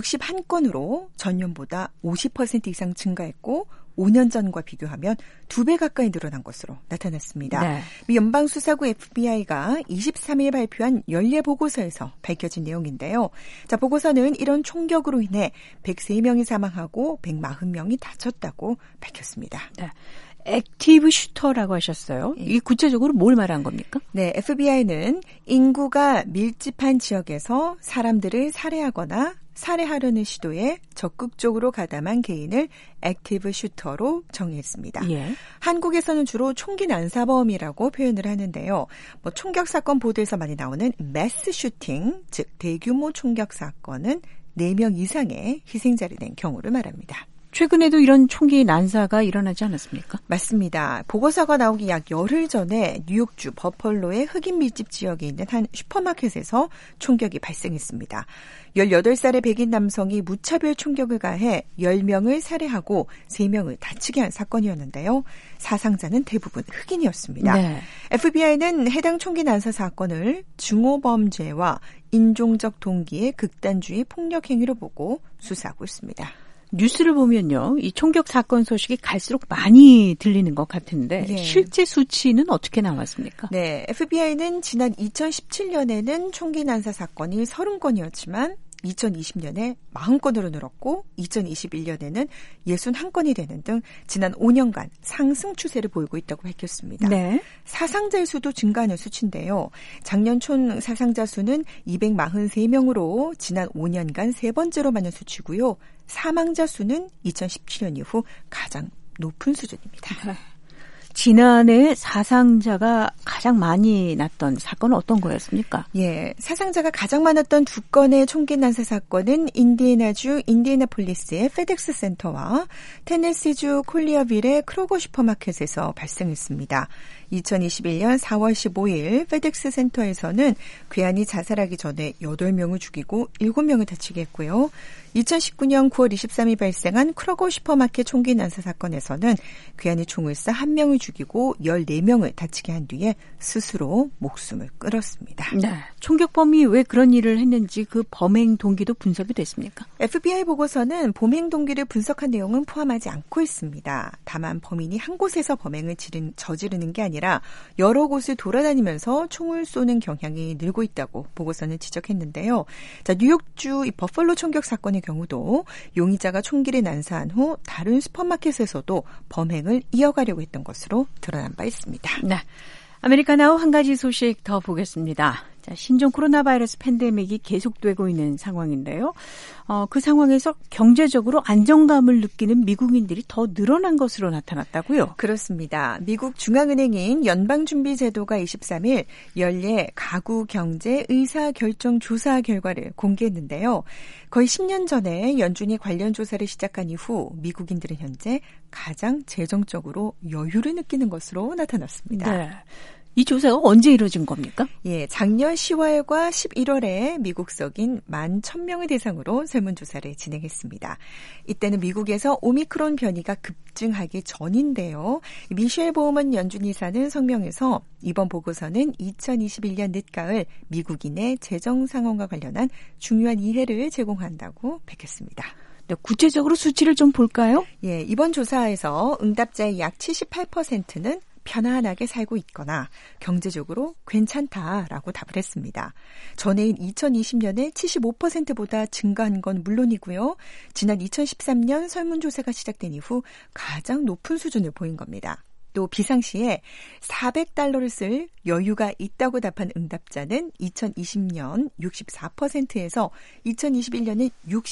61건으로 전년보다 50% 이상 증가했고 5년 전과 비교하면 2배 가까이 늘어난 것으로 나타났습니다. 네. 미 연방수사국 FBI가 23일 발표한 연례보고서에서 밝혀진 내용인데요. 자, 보고서는 이런 총격으로 인해 103명이 사망하고 140명이 다쳤다고 밝혔습니다. 네. 액티브 슈터라고 하셨어요. 이 구체적으로 뭘 말한 겁니까? 네, FBI는 인구가 밀집한 지역에서 사람들을 살해하거나 살해하려는 시도에 적극적으로 가담한 개인을 액티브 슈터로 정의했습니다. 예. 한국에서는 주로 총기 난사범이라고 표현을 하는데요. 총격 사건 보도에서 많이 나오는 매스 슈팅, 즉 대규모 총격 사건은 4명 이상의 희생자를 낸 경우를 말합니다. 최근에도 이런 총기 난사가 일어나지 않았습니까? 맞습니다. 보고서가 나오기 약 열흘 전에 뉴욕주 버펄로의 흑인 밀집 지역에 있는 한 슈퍼마켓에서 총격이 발생했습니다. 18살의 백인 남성이 무차별 총격을 가해 10명을 살해하고 3명을 다치게 한 사건이었는데요. 사상자는 대부분 흑인이었습니다. 네. FBI는 해당 총기 난사 사건을 중호범죄와 인종적 동기의 극단주의 폭력 행위로 보고 수사하고 있습니다. 뉴스를 보면요, 이 총격 사건 소식이 갈수록 많이 들리는 것 같은데 예. 실제 수치는 어떻게 나왔습니까? 네, FBI는 지난 2017년에는 총기 난사 사건이 30건이었지만 2020년에 40건으로 늘었고 2021년에는 61건이 되는 등 지난 5년간 상승 추세를 보이고 있다고 밝혔습니다. 네. 사상자의 수도 증가하는 수치인데요. 작년 총 사상자 수는 243명으로 지난 5년간 세 번째로 많은 수치고요. 사망자 수는 2017년 이후 가장 높은 수준입니다. 지난해 사상자가 가장 많이 났던 사건은 어떤 거였습니까? 예, 사상자가 가장 많았던 2건의 총기 난사 사건은 인디애나주 인디애나폴리스의 페덱스 센터와 테네시주 콜리어빌의 크로거 슈퍼마켓에서 발생했습니다. 2021년 4월 15일 페덱스 센터에서는 괴한이 자살하기 전에 8명을 죽이고 7명을 다치게 했고요. 2019년 9월 23일 발생한 크로거 슈퍼마켓 총기 난사 사건에서는 괴한이 총을 쏴 1명을 죽이고 14명을 다치게 한 뒤에 스스로 목숨을 끊었습니다. 네. 총격범이 왜 그런 일을 했는지 그 범행 동기도 분석이 됐습니까? FBI 보고서는 범행 동기를 분석한 내용은 포함하지 않고 있습니다. 다만 범인이 한 곳에서 범행을 저지르는 게 아니라 여러 곳을 돌아다니면서 총을 쏘는 경향이 늘고 있다고 보고서는 지적했는데요. 자, 뉴욕주 이 버펄로 총격 사건의 경우도 용의자가 총기를 난사한 후 다른 슈퍼마켓에서도 범행을 이어가려고 했던 것으로 드러난 바 있습니다. 네. 아메리카나우 한 가지 소식 더 보겠습니다. 자, 신종 코로나 바이러스 팬데믹이 계속되고 있는 상황인데요. 그 상황에서 경제적으로 안정감을 느끼는 미국인들이 더 늘어난 것으로 나타났다고요? 그렇습니다. 미국 중앙은행인 연방준비제도가 23일 연례 가구 경제 의사결정 조사 결과를 공개했는데요. 거의 10년 전에 연준이 관련 조사를 시작한 이후 미국인들은 현재 가장 재정적으로 여유를 느끼는 것으로 나타났습니다. 네. 이 조사가 언제 이루어진 겁니까? 예, 작년 10월과 11월에 미국 석인 11,000명을 대상으로 설문조사를 진행했습니다. 이때는 미국에서 오미크론 변이가 급증하기 전인데요. 미셸 보우먼 연준 이사는 성명에서 이번 보고서는 2021년 늦가을 미국인의 재정 상황과 관련한 중요한 이해를 제공한다고 밝혔습니다. 네, 구체적으로 수치를 좀 볼까요? 예, 이번 조사에서 응답자의 약 78%는 편안하게 살고 있거나 경제적으로 괜찮다라고 답을 했습니다. 전해인 2020년에 75%보다 증가한 건 물론이고요. 지난 2013년 설문조사가 시작된 이후 가장 높은 수준을 보인 겁니다. 또 비상시에 $400를 쓸 여유가 있다고 답한 응답자는 2020년 64%에서 2021년에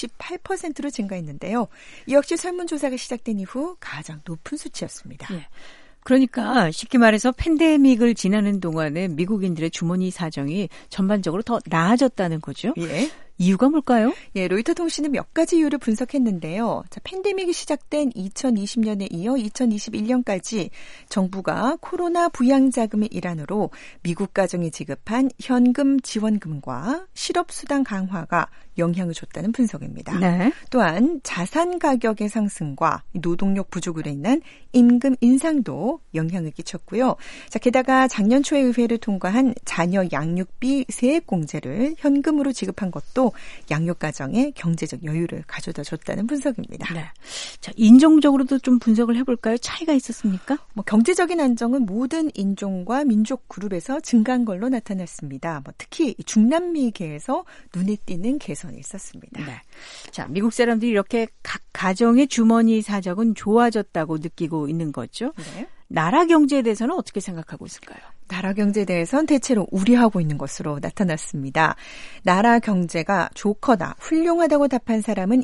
68%로 증가했는데요. 이 역시 설문조사가 시작된 이후 가장 높은 수치였습니다. 예. 그러니까 쉽게 말해서 팬데믹을 지나는 동안에 미국인들의 주머니 사정이 전반적으로 더 나아졌다는 거죠. 예. 이유가 뭘까요? 예, 로이터 통신은 몇 가지 이유를 분석했는데요. 자, 팬데믹이 시작된 2020년에 이어 2021년까지 정부가 코로나 부양자금의 일환으로 미국 가정에 지급한 현금 지원금과 실업수당 강화가 영향을 줬다는 분석입니다. 네. 또한 자산 가격의 상승과 노동력 부족으로 인한 임금 인상도 영향을 끼쳤고요. 자, 게다가 작년 초에 의회를 통과한 자녀 양육비 세액공제를 현금으로 지급한 것도 양육 가정에 경제적 여유를 가져다 줬다는 분석입니다. 네. 자, 인종적으로도 좀 분석을 해볼까요? 차이가 있었습니까? 경제적인 안정은 모든 인종과 민족 그룹에서 증가한 걸로 나타났습니다. 특히 중남미계에서 눈에 띄는 개선이 있었습니다. 네. 자, 미국 사람들이 이렇게 각 가정의 주머니 사정은 좋아졌다고 느끼고 있는 거죠. 네. 나라 경제에 대해서는 어떻게 생각하고 있을까요? 나라 경제에 대해서는 대체로 우려하고 있는 것으로 나타났습니다. 나라 경제가 좋거나 훌륭하다고 답한 사람은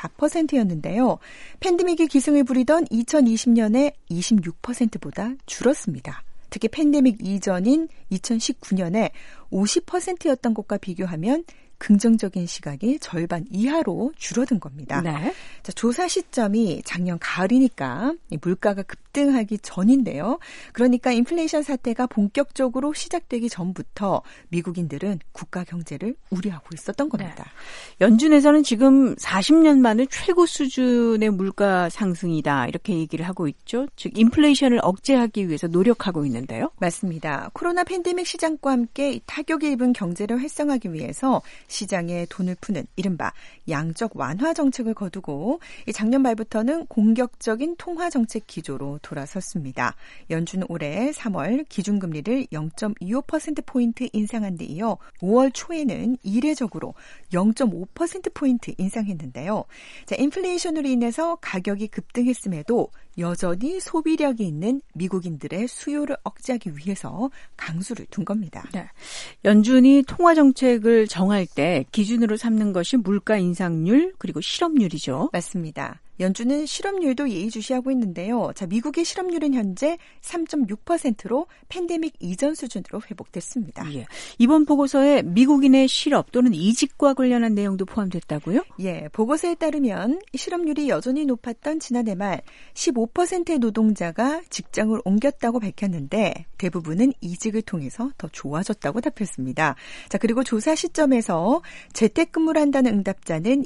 24%였는데요. 팬데믹이 기승을 부리던 2020년에 26%보다 줄었습니다. 특히 팬데믹 이전인 2019년에 50%였던 것과 비교하면 긍정적인 시각이 절반 이하로 줄어든 겁니다. 네. 자, 조사 시점이 작년 가을이니까 물가가 급등하기 전인데요. 그러니까 인플레이션 사태가 본격적으로 시작되기 전부터 미국인들은 국가 경제를 우려하고 있었던 겁니다. 네. 연준에서는 지금 40년 만에 최고 수준의 물가 상승이다 이렇게 얘기를 하고 있죠. 즉 인플레이션을 억제하기 위해서 노력하고 있는데요. 맞습니다. 코로나 팬데믹 시장과 함께 타격을 입은 경제를 활성화하기 위해서 시장에 돈을 푸는 이른바 양적 완화 정책을 거두고 작년 말부터는 공격적인 통화 정책 기조로 돌아섰습니다. 연준은 올해 3월 기준금리를 0.25%포인트 인상한 데 이어 5월 초에는 이례적으로 0.5%포인트 인상했는데요. 자, 인플레이션으로 인해서 가격이 급등했음에도 여전히 소비력이 있는 미국인들의 수요를 억제하기 위해서 강수를 둔 겁니다. 네. 연준이 통화 정책을 정할 때 기준으로 삼는 것이 물가 인상률 그리고 실업률이죠. 맞습니다. 연준은 실업률도 예의주시하고 있는데요. 자, 미국의 실업률은 현재 3.6%로 팬데믹 이전 수준으로 회복됐습니다. 예. 이번 보고서에 미국인의 실업 또는 이직과 관련한 내용도 포함됐다고요? 예, 보고서에 따르면 실업률이 여전히 높았던 지난해 말 15%의 노동자가 직장을 옮겼다고 밝혔는데 대부분은 이직을 통해서 더 좋아졌다고 답했습니다. 자, 그리고 조사 시점에서 재택근무를 한다는 응답자는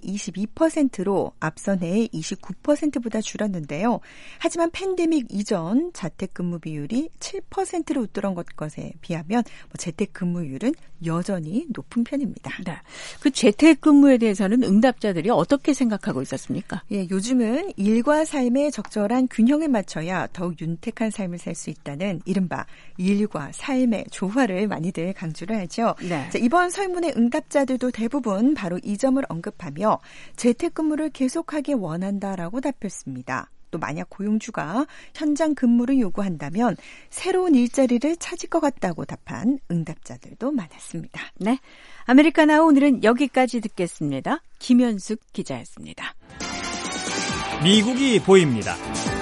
22%로 앞선 해의 9%보다 줄었는데요. 하지만 팬데믹 이전 자택근무 비율이 7%로 웃돌은 것에 비하면 재택근무율은 여전히 높은 편입니다. 네. 그 재택근무에 대해서는 응답자들이 어떻게 생각하고 있었습니까? 예, 요즘은 일과 삶의 적절한 균형을 맞춰야 더욱 윤택한 삶을 살 수 있다는 이른바 일과 삶의 조화를 많이들 강조를 하죠. 네. 자, 이번 설문의 응답자들도 대부분 바로 이 점을 언급하며 재택근무를 계속하기 원한다라고 답했습니다. 또 만약 고용주가 현장 근무를 요구한다면 새로운 일자리를 찾을 것 같다고 답한 응답자들도 많았습니다. 네, 아메리카나우 오늘은 여기까지 듣겠습니다. 김현숙 기자였습니다. 미국이 보입니다.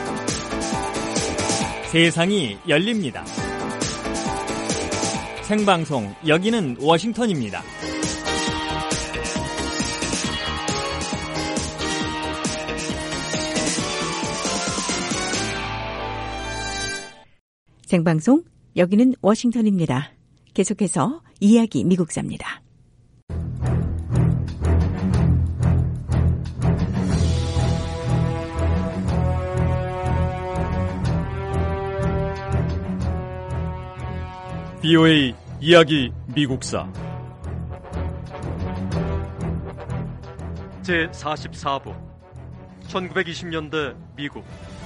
세상이 열립니다. 생방송, 여기는 워싱턴입니다. 생방송, 여기는 워싱턴입니다. 계속해서 이야기 미국사입니다. BOA 이야기 미국사 제44부 1920년대 미국.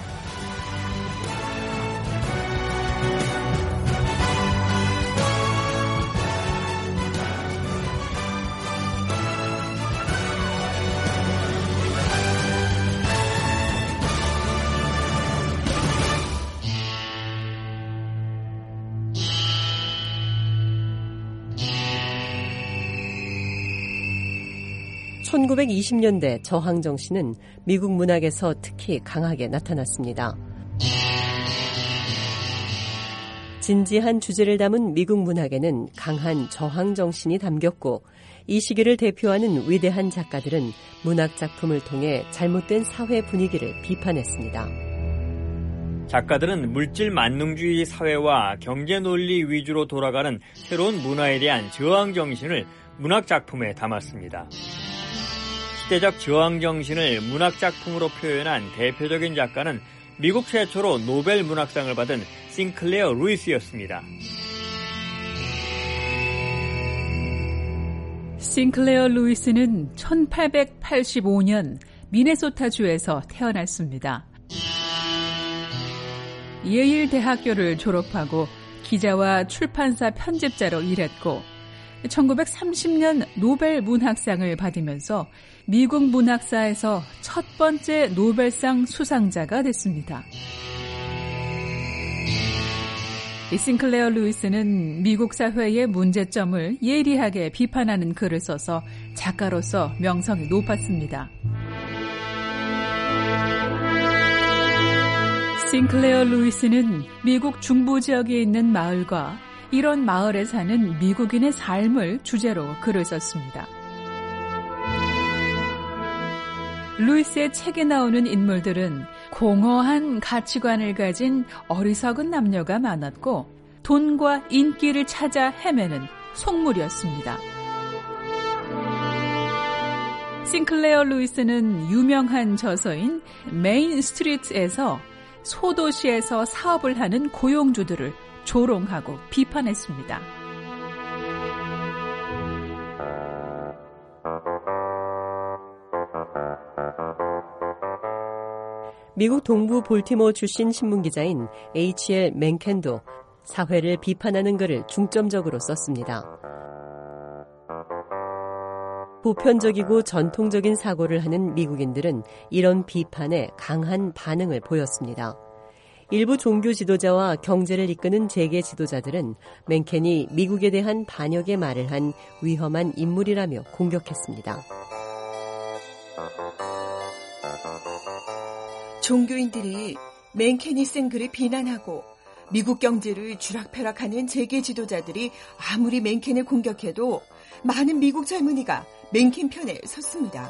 (1920년대) 저항 정신은 미국 문학에서 특히 강하게 나타났습니다. 진지한 주제를 담은 미국 문학에는 강한 저항 정신이 담겼고, 이 시기를 대표하는 위대한 작가들은 문학 작품을 통해 잘못된 사회 분위기를 비판했습니다. 작가들은 물질 만능주의 사회와 경제 논리 위주로 돌아가는 새로운 문화에 대한 저항 정신을 문학 작품에 담았습니다. 시대적 저항 정신을 문학 작품으로 표현한 대표적인 작가는 미국 최초로 노벨 문학상을 받은 싱클레어 루이스였습니다. 싱클레어 루이스는 1885년 미네소타주에서 태어났습니다. 예일 대학교를 졸업하고 기자와 출판사 편집자로 일했고 1930년 노벨 문학상을 받으면서 미국 문학사에서 첫 번째 노벨상 수상자가 됐습니다. 싱클레어 루이스는 미국 사회의 문제점을 예리하게 비판하는 글을 써서 작가로서 명성이 높았습니다. 싱클레어 루이스는 미국 중부 지역에 있는 마을과 이런 마을에 사는 미국인의 삶을 주제로 글을 썼습니다. 루이스의 책에 나오는 인물들은 공허한 가치관을 가진 어리석은 남녀가 많았고 돈과 인기를 찾아 헤매는 속물이었습니다. 싱클레어 루이스는 유명한 저서인 메인 스트리트에서 소도시에서 사업을 하는 고용주들을 조롱하고 비판했습니다. 미국 동부 볼티모어 출신 신문기자인 H.L. 맨켄도 사회를 비판하는 글을 중점적으로 썼습니다. 보편적이고 전통적인 사고를 하는 미국인들은 이런 비판에 강한 반응을 보였습니다. 일부 종교 지도자와 경제를 이끄는 재계 지도자들은 맨켄이 미국에 대한 반역의 말을 한 위험한 인물이라며 공격했습니다. 종교인들이 맨켄이 쓴 글을 비난하고 미국 경제를 쥐락펴락하는 재계 지도자들이 아무리 맨켄을 공격해도 많은 미국 젊은이가 맨켄 편에 섰습니다.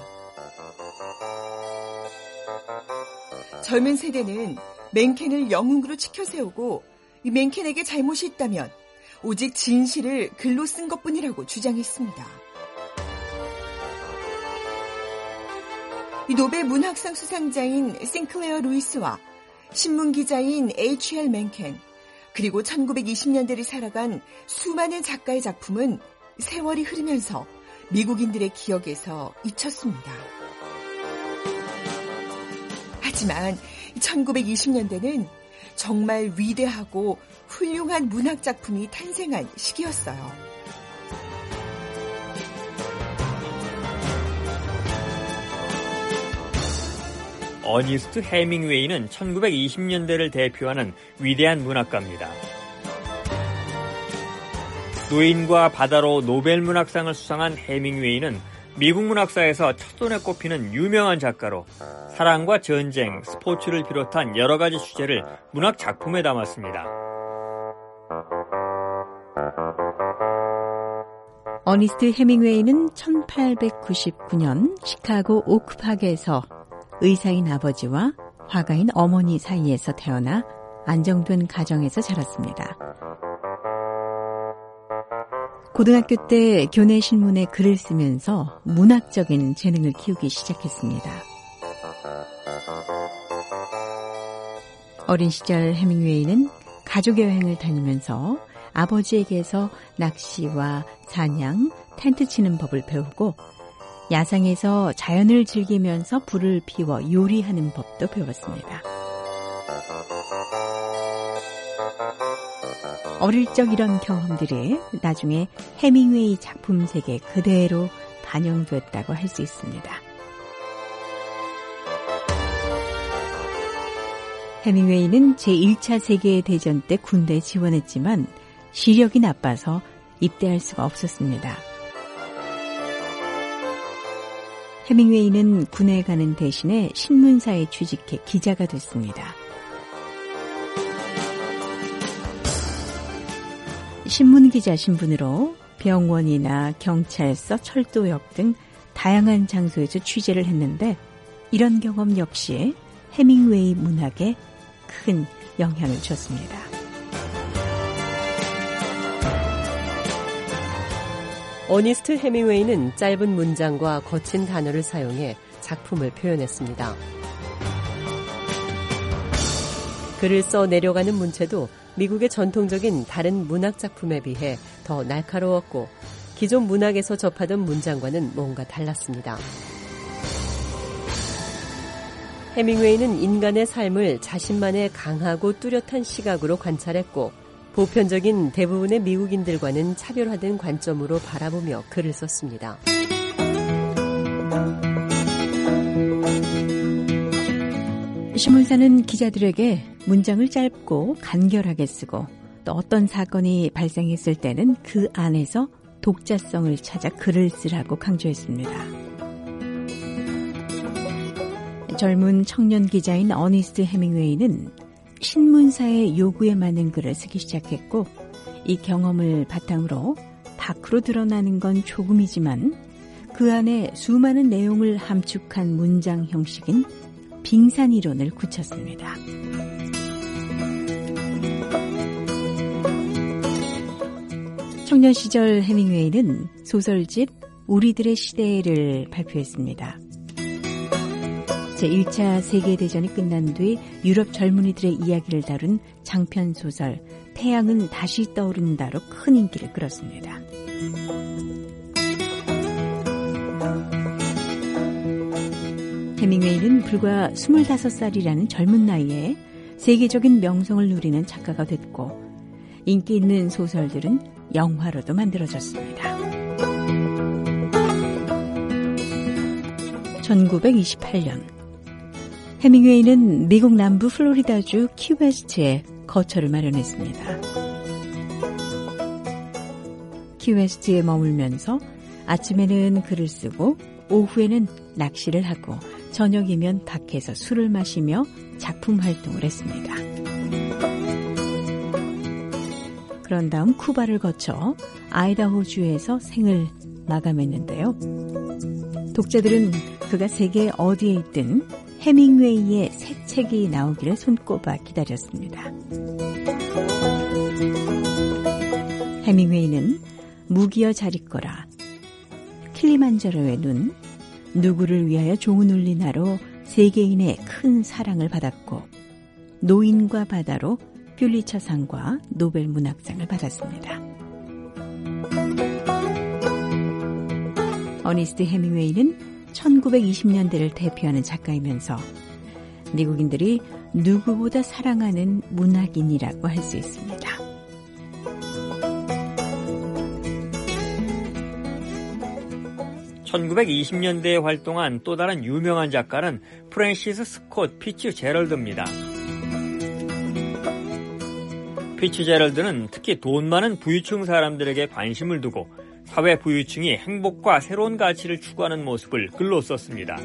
젊은 세대는 맨켄을 영웅으로 치켜세우고 이 맨켄에게 잘못이 있다면 오직 진실을 글로 쓴 것뿐이라고 주장했습니다. 이 노벨 문학상 수상자인 싱클레어 루이스와 신문기자인 H.L. 맨켄, 그리고 1920년대를 살아간 수많은 작가의 작품은 세월이 흐르면서 미국인들의 기억에서 잊혔습니다. 하지만 1920년대는 정말 위대하고 훌륭한 문학 작품이 탄생한 시기였어요. 어니스트 해밍웨이는 1920년대를 대표하는 위대한 문학가입니다. 노인과 바다로 노벨 문학상을 수상한 해밍웨이는 미국 문학사에서 첫손에 꼽히는 유명한 작가로 사랑과 전쟁, 스포츠를 비롯한 여러 가지 주제를 문학 작품에 담았습니다. 어니스트 해밍웨이는 1899년 시카고 오크파크에서 의사인 아버지와 화가인 어머니 사이에서 태어나 안정된 가정에서 자랐습니다. 고등학교 때 교내 신문에 글을 쓰면서 문학적인 재능을 키우기 시작했습니다. 어린 시절 해밍웨이는 가족 여행을 다니면서 아버지에게서 낚시와 사냥, 텐트 치는 법을 배우고 야상에서 자연을 즐기면서 불을 피워 요리하는 법도 배웠습니다. 어릴 적 이런 경험들이 나중에 해밍웨이 작품 세계에 그대로 반영됐다고 할 수 있습니다. 해밍웨이는 제1차 세계대전 때 군대에 지원했지만 시력이 나빠서 입대할 수가 없었습니다. 해밍웨이는 군에 가는 대신에 신문사에 취직해 기자가 됐습니다. 신문기자 신분으로 병원이나 경찰서, 철도역 등 다양한 장소에서 취재를 했는데 이런 경험 역시 해밍웨이 문학에 큰 영향을 줬습니다. 어니스트 해밍웨이는 짧은 문장과 거친 단어를 사용해 작품을 표현했습니다. 글을 써 내려가는 문체도 미국의 전통적인 다른 문학 작품에 비해 더 날카로웠고 기존 문학에서 접하던 문장과는 뭔가 달랐습니다. 해밍웨이는 인간의 삶을 자신만의 강하고 뚜렷한 시각으로 관찰했고 보편적인 대부분의 미국인들과는 차별화된 관점으로 바라보며 글을 썼습니다. 신문사는 기자들에게 문장을 짧고 간결하게 쓰고 또 어떤 사건이 발생했을 때는 그 안에서 독자성을 찾아 글을 쓰라고 강조했습니다. 젊은 청년 기자인 어니스트 해밍웨이는 신문사의 요구에 맞는 글을 쓰기 시작했고 이 경험을 바탕으로 밖으로 드러나는 건 조금이지만 그 안에 수많은 내용을 함축한 문장 형식인 빙산이론을 굳혔습니다. 청년 시절 해밍웨이는 소설집 우리들의 시대를 발표했습니다. 제1차 세계대전이 끝난 뒤 유럽 젊은이들의 이야기를 다룬 장편 소설 태양은 다시 떠오른다로 큰 인기를 끌었습니다. 해밍웨이는 불과 25살이라는 젊은 나이에 세계적인 명성을 누리는 작가가 됐고 인기 있는 소설들은 영화로도 만들어졌습니다. 1928년 해밍웨이는 미국 남부 플로리다주 키웨스트에 거처를 마련했습니다. 키웨스트에 머물면서 아침에는 글을 쓰고 오후에는 낚시를 하고 저녁이면 밖에서 술을 마시며 작품 활동을 했습니다. 그런 다음 쿠바를 거쳐 아이다호주에서 생을 마감했는데요. 독자들은 그가 세계 어디에 있든 해밍웨이의 새 책이 나오기를 손꼽아 기다렸습니다. 해밍웨이는 무기여 잘 있거라, 킬리만자로의 눈, 누구를 위하여 좋은 울리나로 세계인의 큰 사랑을 받았고 노인과 바다로 퓰리처상과 노벨 문학상을 받았습니다. 어니스트 해밍웨이는 1920년대를 대표하는 작가이면서 미국인들이 누구보다 사랑하는 문학인이라고 할 수 있습니다. 1920년대에 활동한 또 다른 유명한 작가는 프랜시스 스콧 피츠제럴드입니다. 피츠제럴드는 특히 돈 많은 부유층 사람들에게 관심을 두고 사회 부유층이 행복과 새로운 가치를 추구하는 모습을 글로 썼습니다.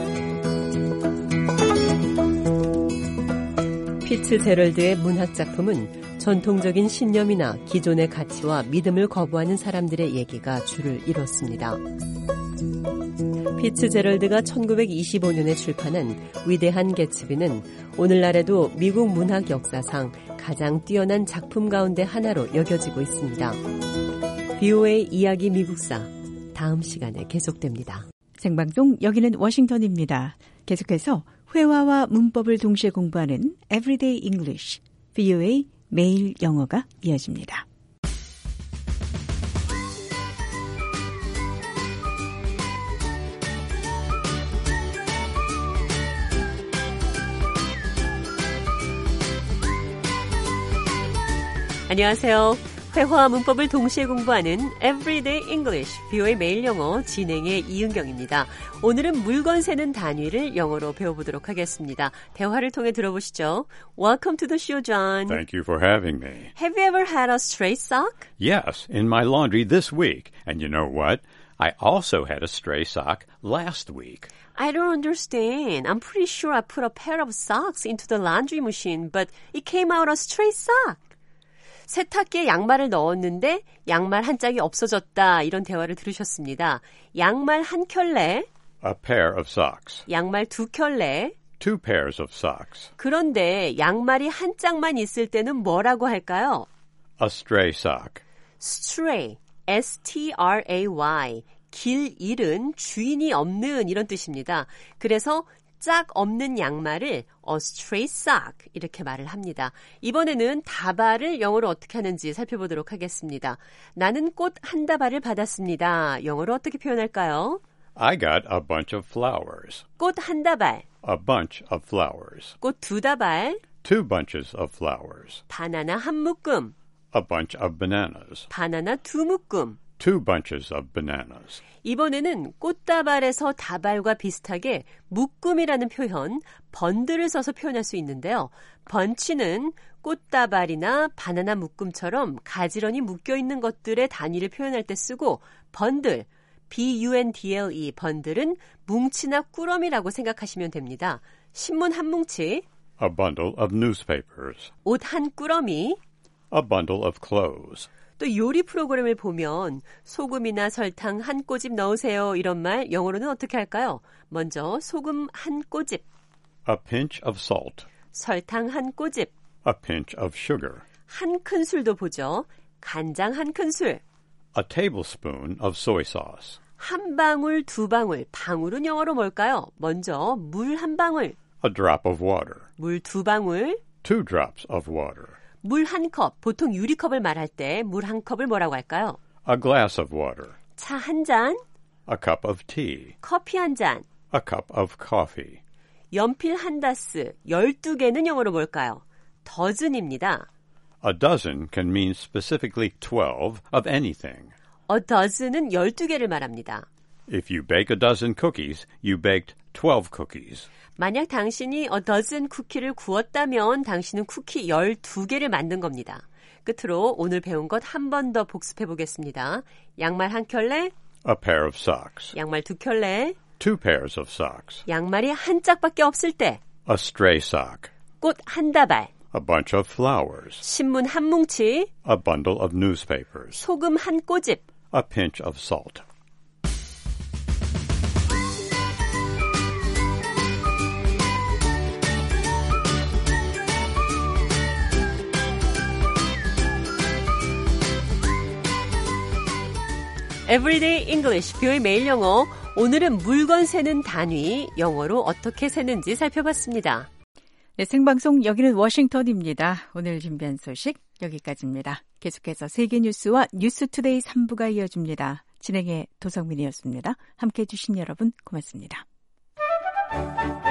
피츠제럴드의 문학 작품은 전통적인 신념이나 기존의 가치와 믿음을 거부하는 사람들의 얘기가 줄을 이뤘습니다. 피츠제럴드가 1925년에 출판한 위대한 개츠비는 오늘날에도 미국 문학 역사상 가장 뛰어난 작품 가운데 하나로 여겨지고 있습니다. VOA 이야기 미국사, 다음 시간에 계속됩니다. 생방송 여기는 워싱턴입니다. 계속해서 회화와 문법을 동시에 공부하는 Everyday English, VOA 매일 영어가 이어집니다. 안녕하세요. 회화와 문법을 동시에 공부하는 Everyday English, VOA 매일 영어 진행의 이은경입니다. 오늘은 물건 세는 단위를 영어로 배워보도록 하겠습니다. 대화를 통해 들어보시죠. Welcome to the show, John. Thank you for having me. Have you ever had a stray sock? Yes, in my laundry this week. And you know what? I also had a stray sock last week. I don't understand. I'm pretty sure I put a pair of socks into the laundry machine, but it came out a stray sock. 세탁기에 양말을 넣었는데 양말 한 짝이 없어졌다. 이런 대화를 들으셨습니다. 양말 한 켤레, A pair of socks. 양말 두 켤레. Two pairs of socks. 그런데 양말이 한 짝만 있을 때는 뭐라고 할까요? A stray sock. Stray, S-T-R-A-Y, 길 잃은, 주인이 없는 이런 뜻입니다. 그래서 짝 없는 양말을 a stray sock 이렇게 말을 합니다. 이번에는 다발을 영어로 어떻게 하는지 살펴보도록 하겠습니다. 나는 꽃 한 다발을 받았습니다. 영어로 어떻게 표현할까요? I got a bunch of flowers. 꽃 한 다발, A bunch of flowers. 꽃 두 다발, Two bunches of flowers. 바나나 한 묶음, A bunch of bananas. 바나나 두 묶음. Two bunches of bananas. 이번에는 꽃다발에서 다발과 비슷하게 묶음이라는 표현, 번들을 써서 표현할 수 있는데요. 번치는 꽃다발이나 바나나 묶음처럼 가지런히 묶여있는 것들의 단위를 표현할 때 쓰고 번들, B-U-N-D-L-E, 번들은 뭉치나 꾸러미라고 생각하시면 됩니다. 신문 한 뭉치, A bundle of newspapers. 옷 한 꾸러미, A bundle of clothes. 또 요리 프로그램을 보면 소금이나 설탕 한 꼬집 넣으세요. 이런 말 영어로는 어떻게 할까요? 먼저 소금 한 꼬집, A pinch of salt. 설탕 한 꼬집, A pinch of sugar. 한 큰술도 보죠. 간장 한 큰술, A tablespoon of soy sauce. 한 방울, 두 방울, 방울은 영어로 뭘까요? 먼저 물 한 방울, A drop of water. 물 두 방울, Two drops of water. 물 한 컵, 보통 유리컵을 말할 때 물 한 컵을 뭐라고 할까요? A glass of water. 차 한 잔, A cup of tea. 커피 한 잔, A cup of coffee. 연필 한 다스, 12개는 영어로 뭘까요? 더즌입니다. A dozen can mean specifically 12 of anything. A dozen은 12개를 말합니다. If you bake a dozen cookies, you baked 12 cookies. 만약 당신이 a dozen 쿠키를 구웠다면 당신은 쿠키 12개를 만든 겁니다. 끝으로 오늘 배운 것 한 번 더 복습해 보겠습니다. 양말 한 켤레, A pair of socks. 양말 두 켤레, Two pairs of socks. 양말이 한 짝밖에 없을 때, A stray sock. 꽃 한 다발, A bunch of flowers. 신문 한 뭉치, A bundle of newspapers. 소금 한 꼬집. A pinch of salt. Everyday English, 뷰의 매일 영어. 오늘은 물건 세는 단위, 영어로 어떻게 세는지 살펴봤습니다. 네, 생방송 여기는 워싱턴입니다. 오늘 준비한 소식 여기까지입니다. 계속해서 세계 뉴스와 뉴스투데이 3부가 이어집니다. 진행의 도성민이었습니다. 함께해 주신 여러분 고맙습니다.